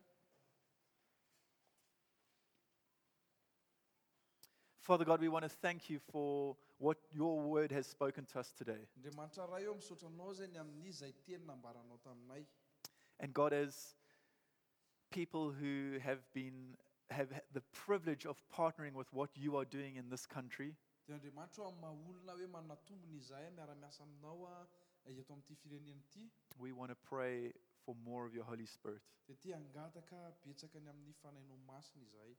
Father God, we want to thank you for what your word has spoken to us today. Andriamanitra iray eo misaotra anao zay ny amin'izay teny nambaranao taminay. And God, as people who have been have had the privilege of partnering with what you are doing in this country, Dia Andriamanitra amin'ny maha olona hoe manana tombony izahay miara-miasa aminao a eto amin'ity firenena ity. we want to pray for more of your Holy Spirit. Dia ity hangataka betsaka ny amin'ny fanainao masina izahay.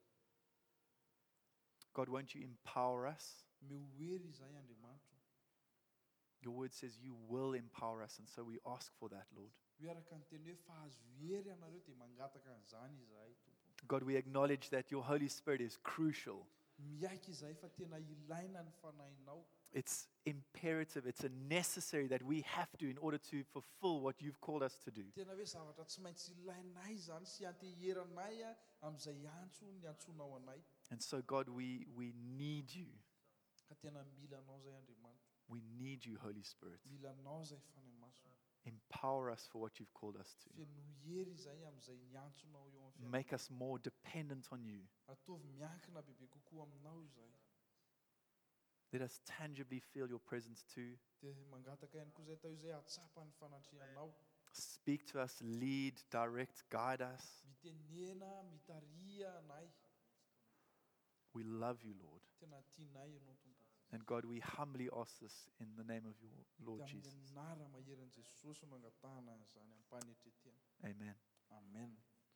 God, won't you empower us? Mehoery izahay Andriamanitra. Your word says you will empower us, and so we ask for that, Lord. Hoe araka ny teny hoe fahazo hery anareo dia mangataka an'izany izahay Tompo. God, we acknowledge that your Holy Spirit is crucial. Miaiky izahay fa tena ilaina ny fanahinao. It's imperative, it's a necessary that we have to in order to fulfill what you've called us to do. Tena hoe zavatra tsy maintsy ilainay zany sy anteheranay a amin'izay antso ny antsonao anay. And so, God, we, we need you. Ka tena mila anao zay Andriamanitra. We need you, Holy Spirit. Mila anao zay fanahy masina. Empower us for what you've called us to. Feno hery izahay amin'izay niantsonao eo amin'ny Make us more dependent on you. Atovy miankina bebe kokoa aminao izahay. Let us tangibly feel your presence too. Dia mangataka ihany koa zay tao izay atsapa ny fanatrehanao. Speak to us, lead, direct, guide us. Mitenena, mitaria anay. We love you, Lord. Tena tianay ianao Tompo. And God, we humbly ask this in the name of your Lord Dia Jesus. amin'ny anara maheran'i Jesosy no angatahana izany ampanetretena. Amen. Amen.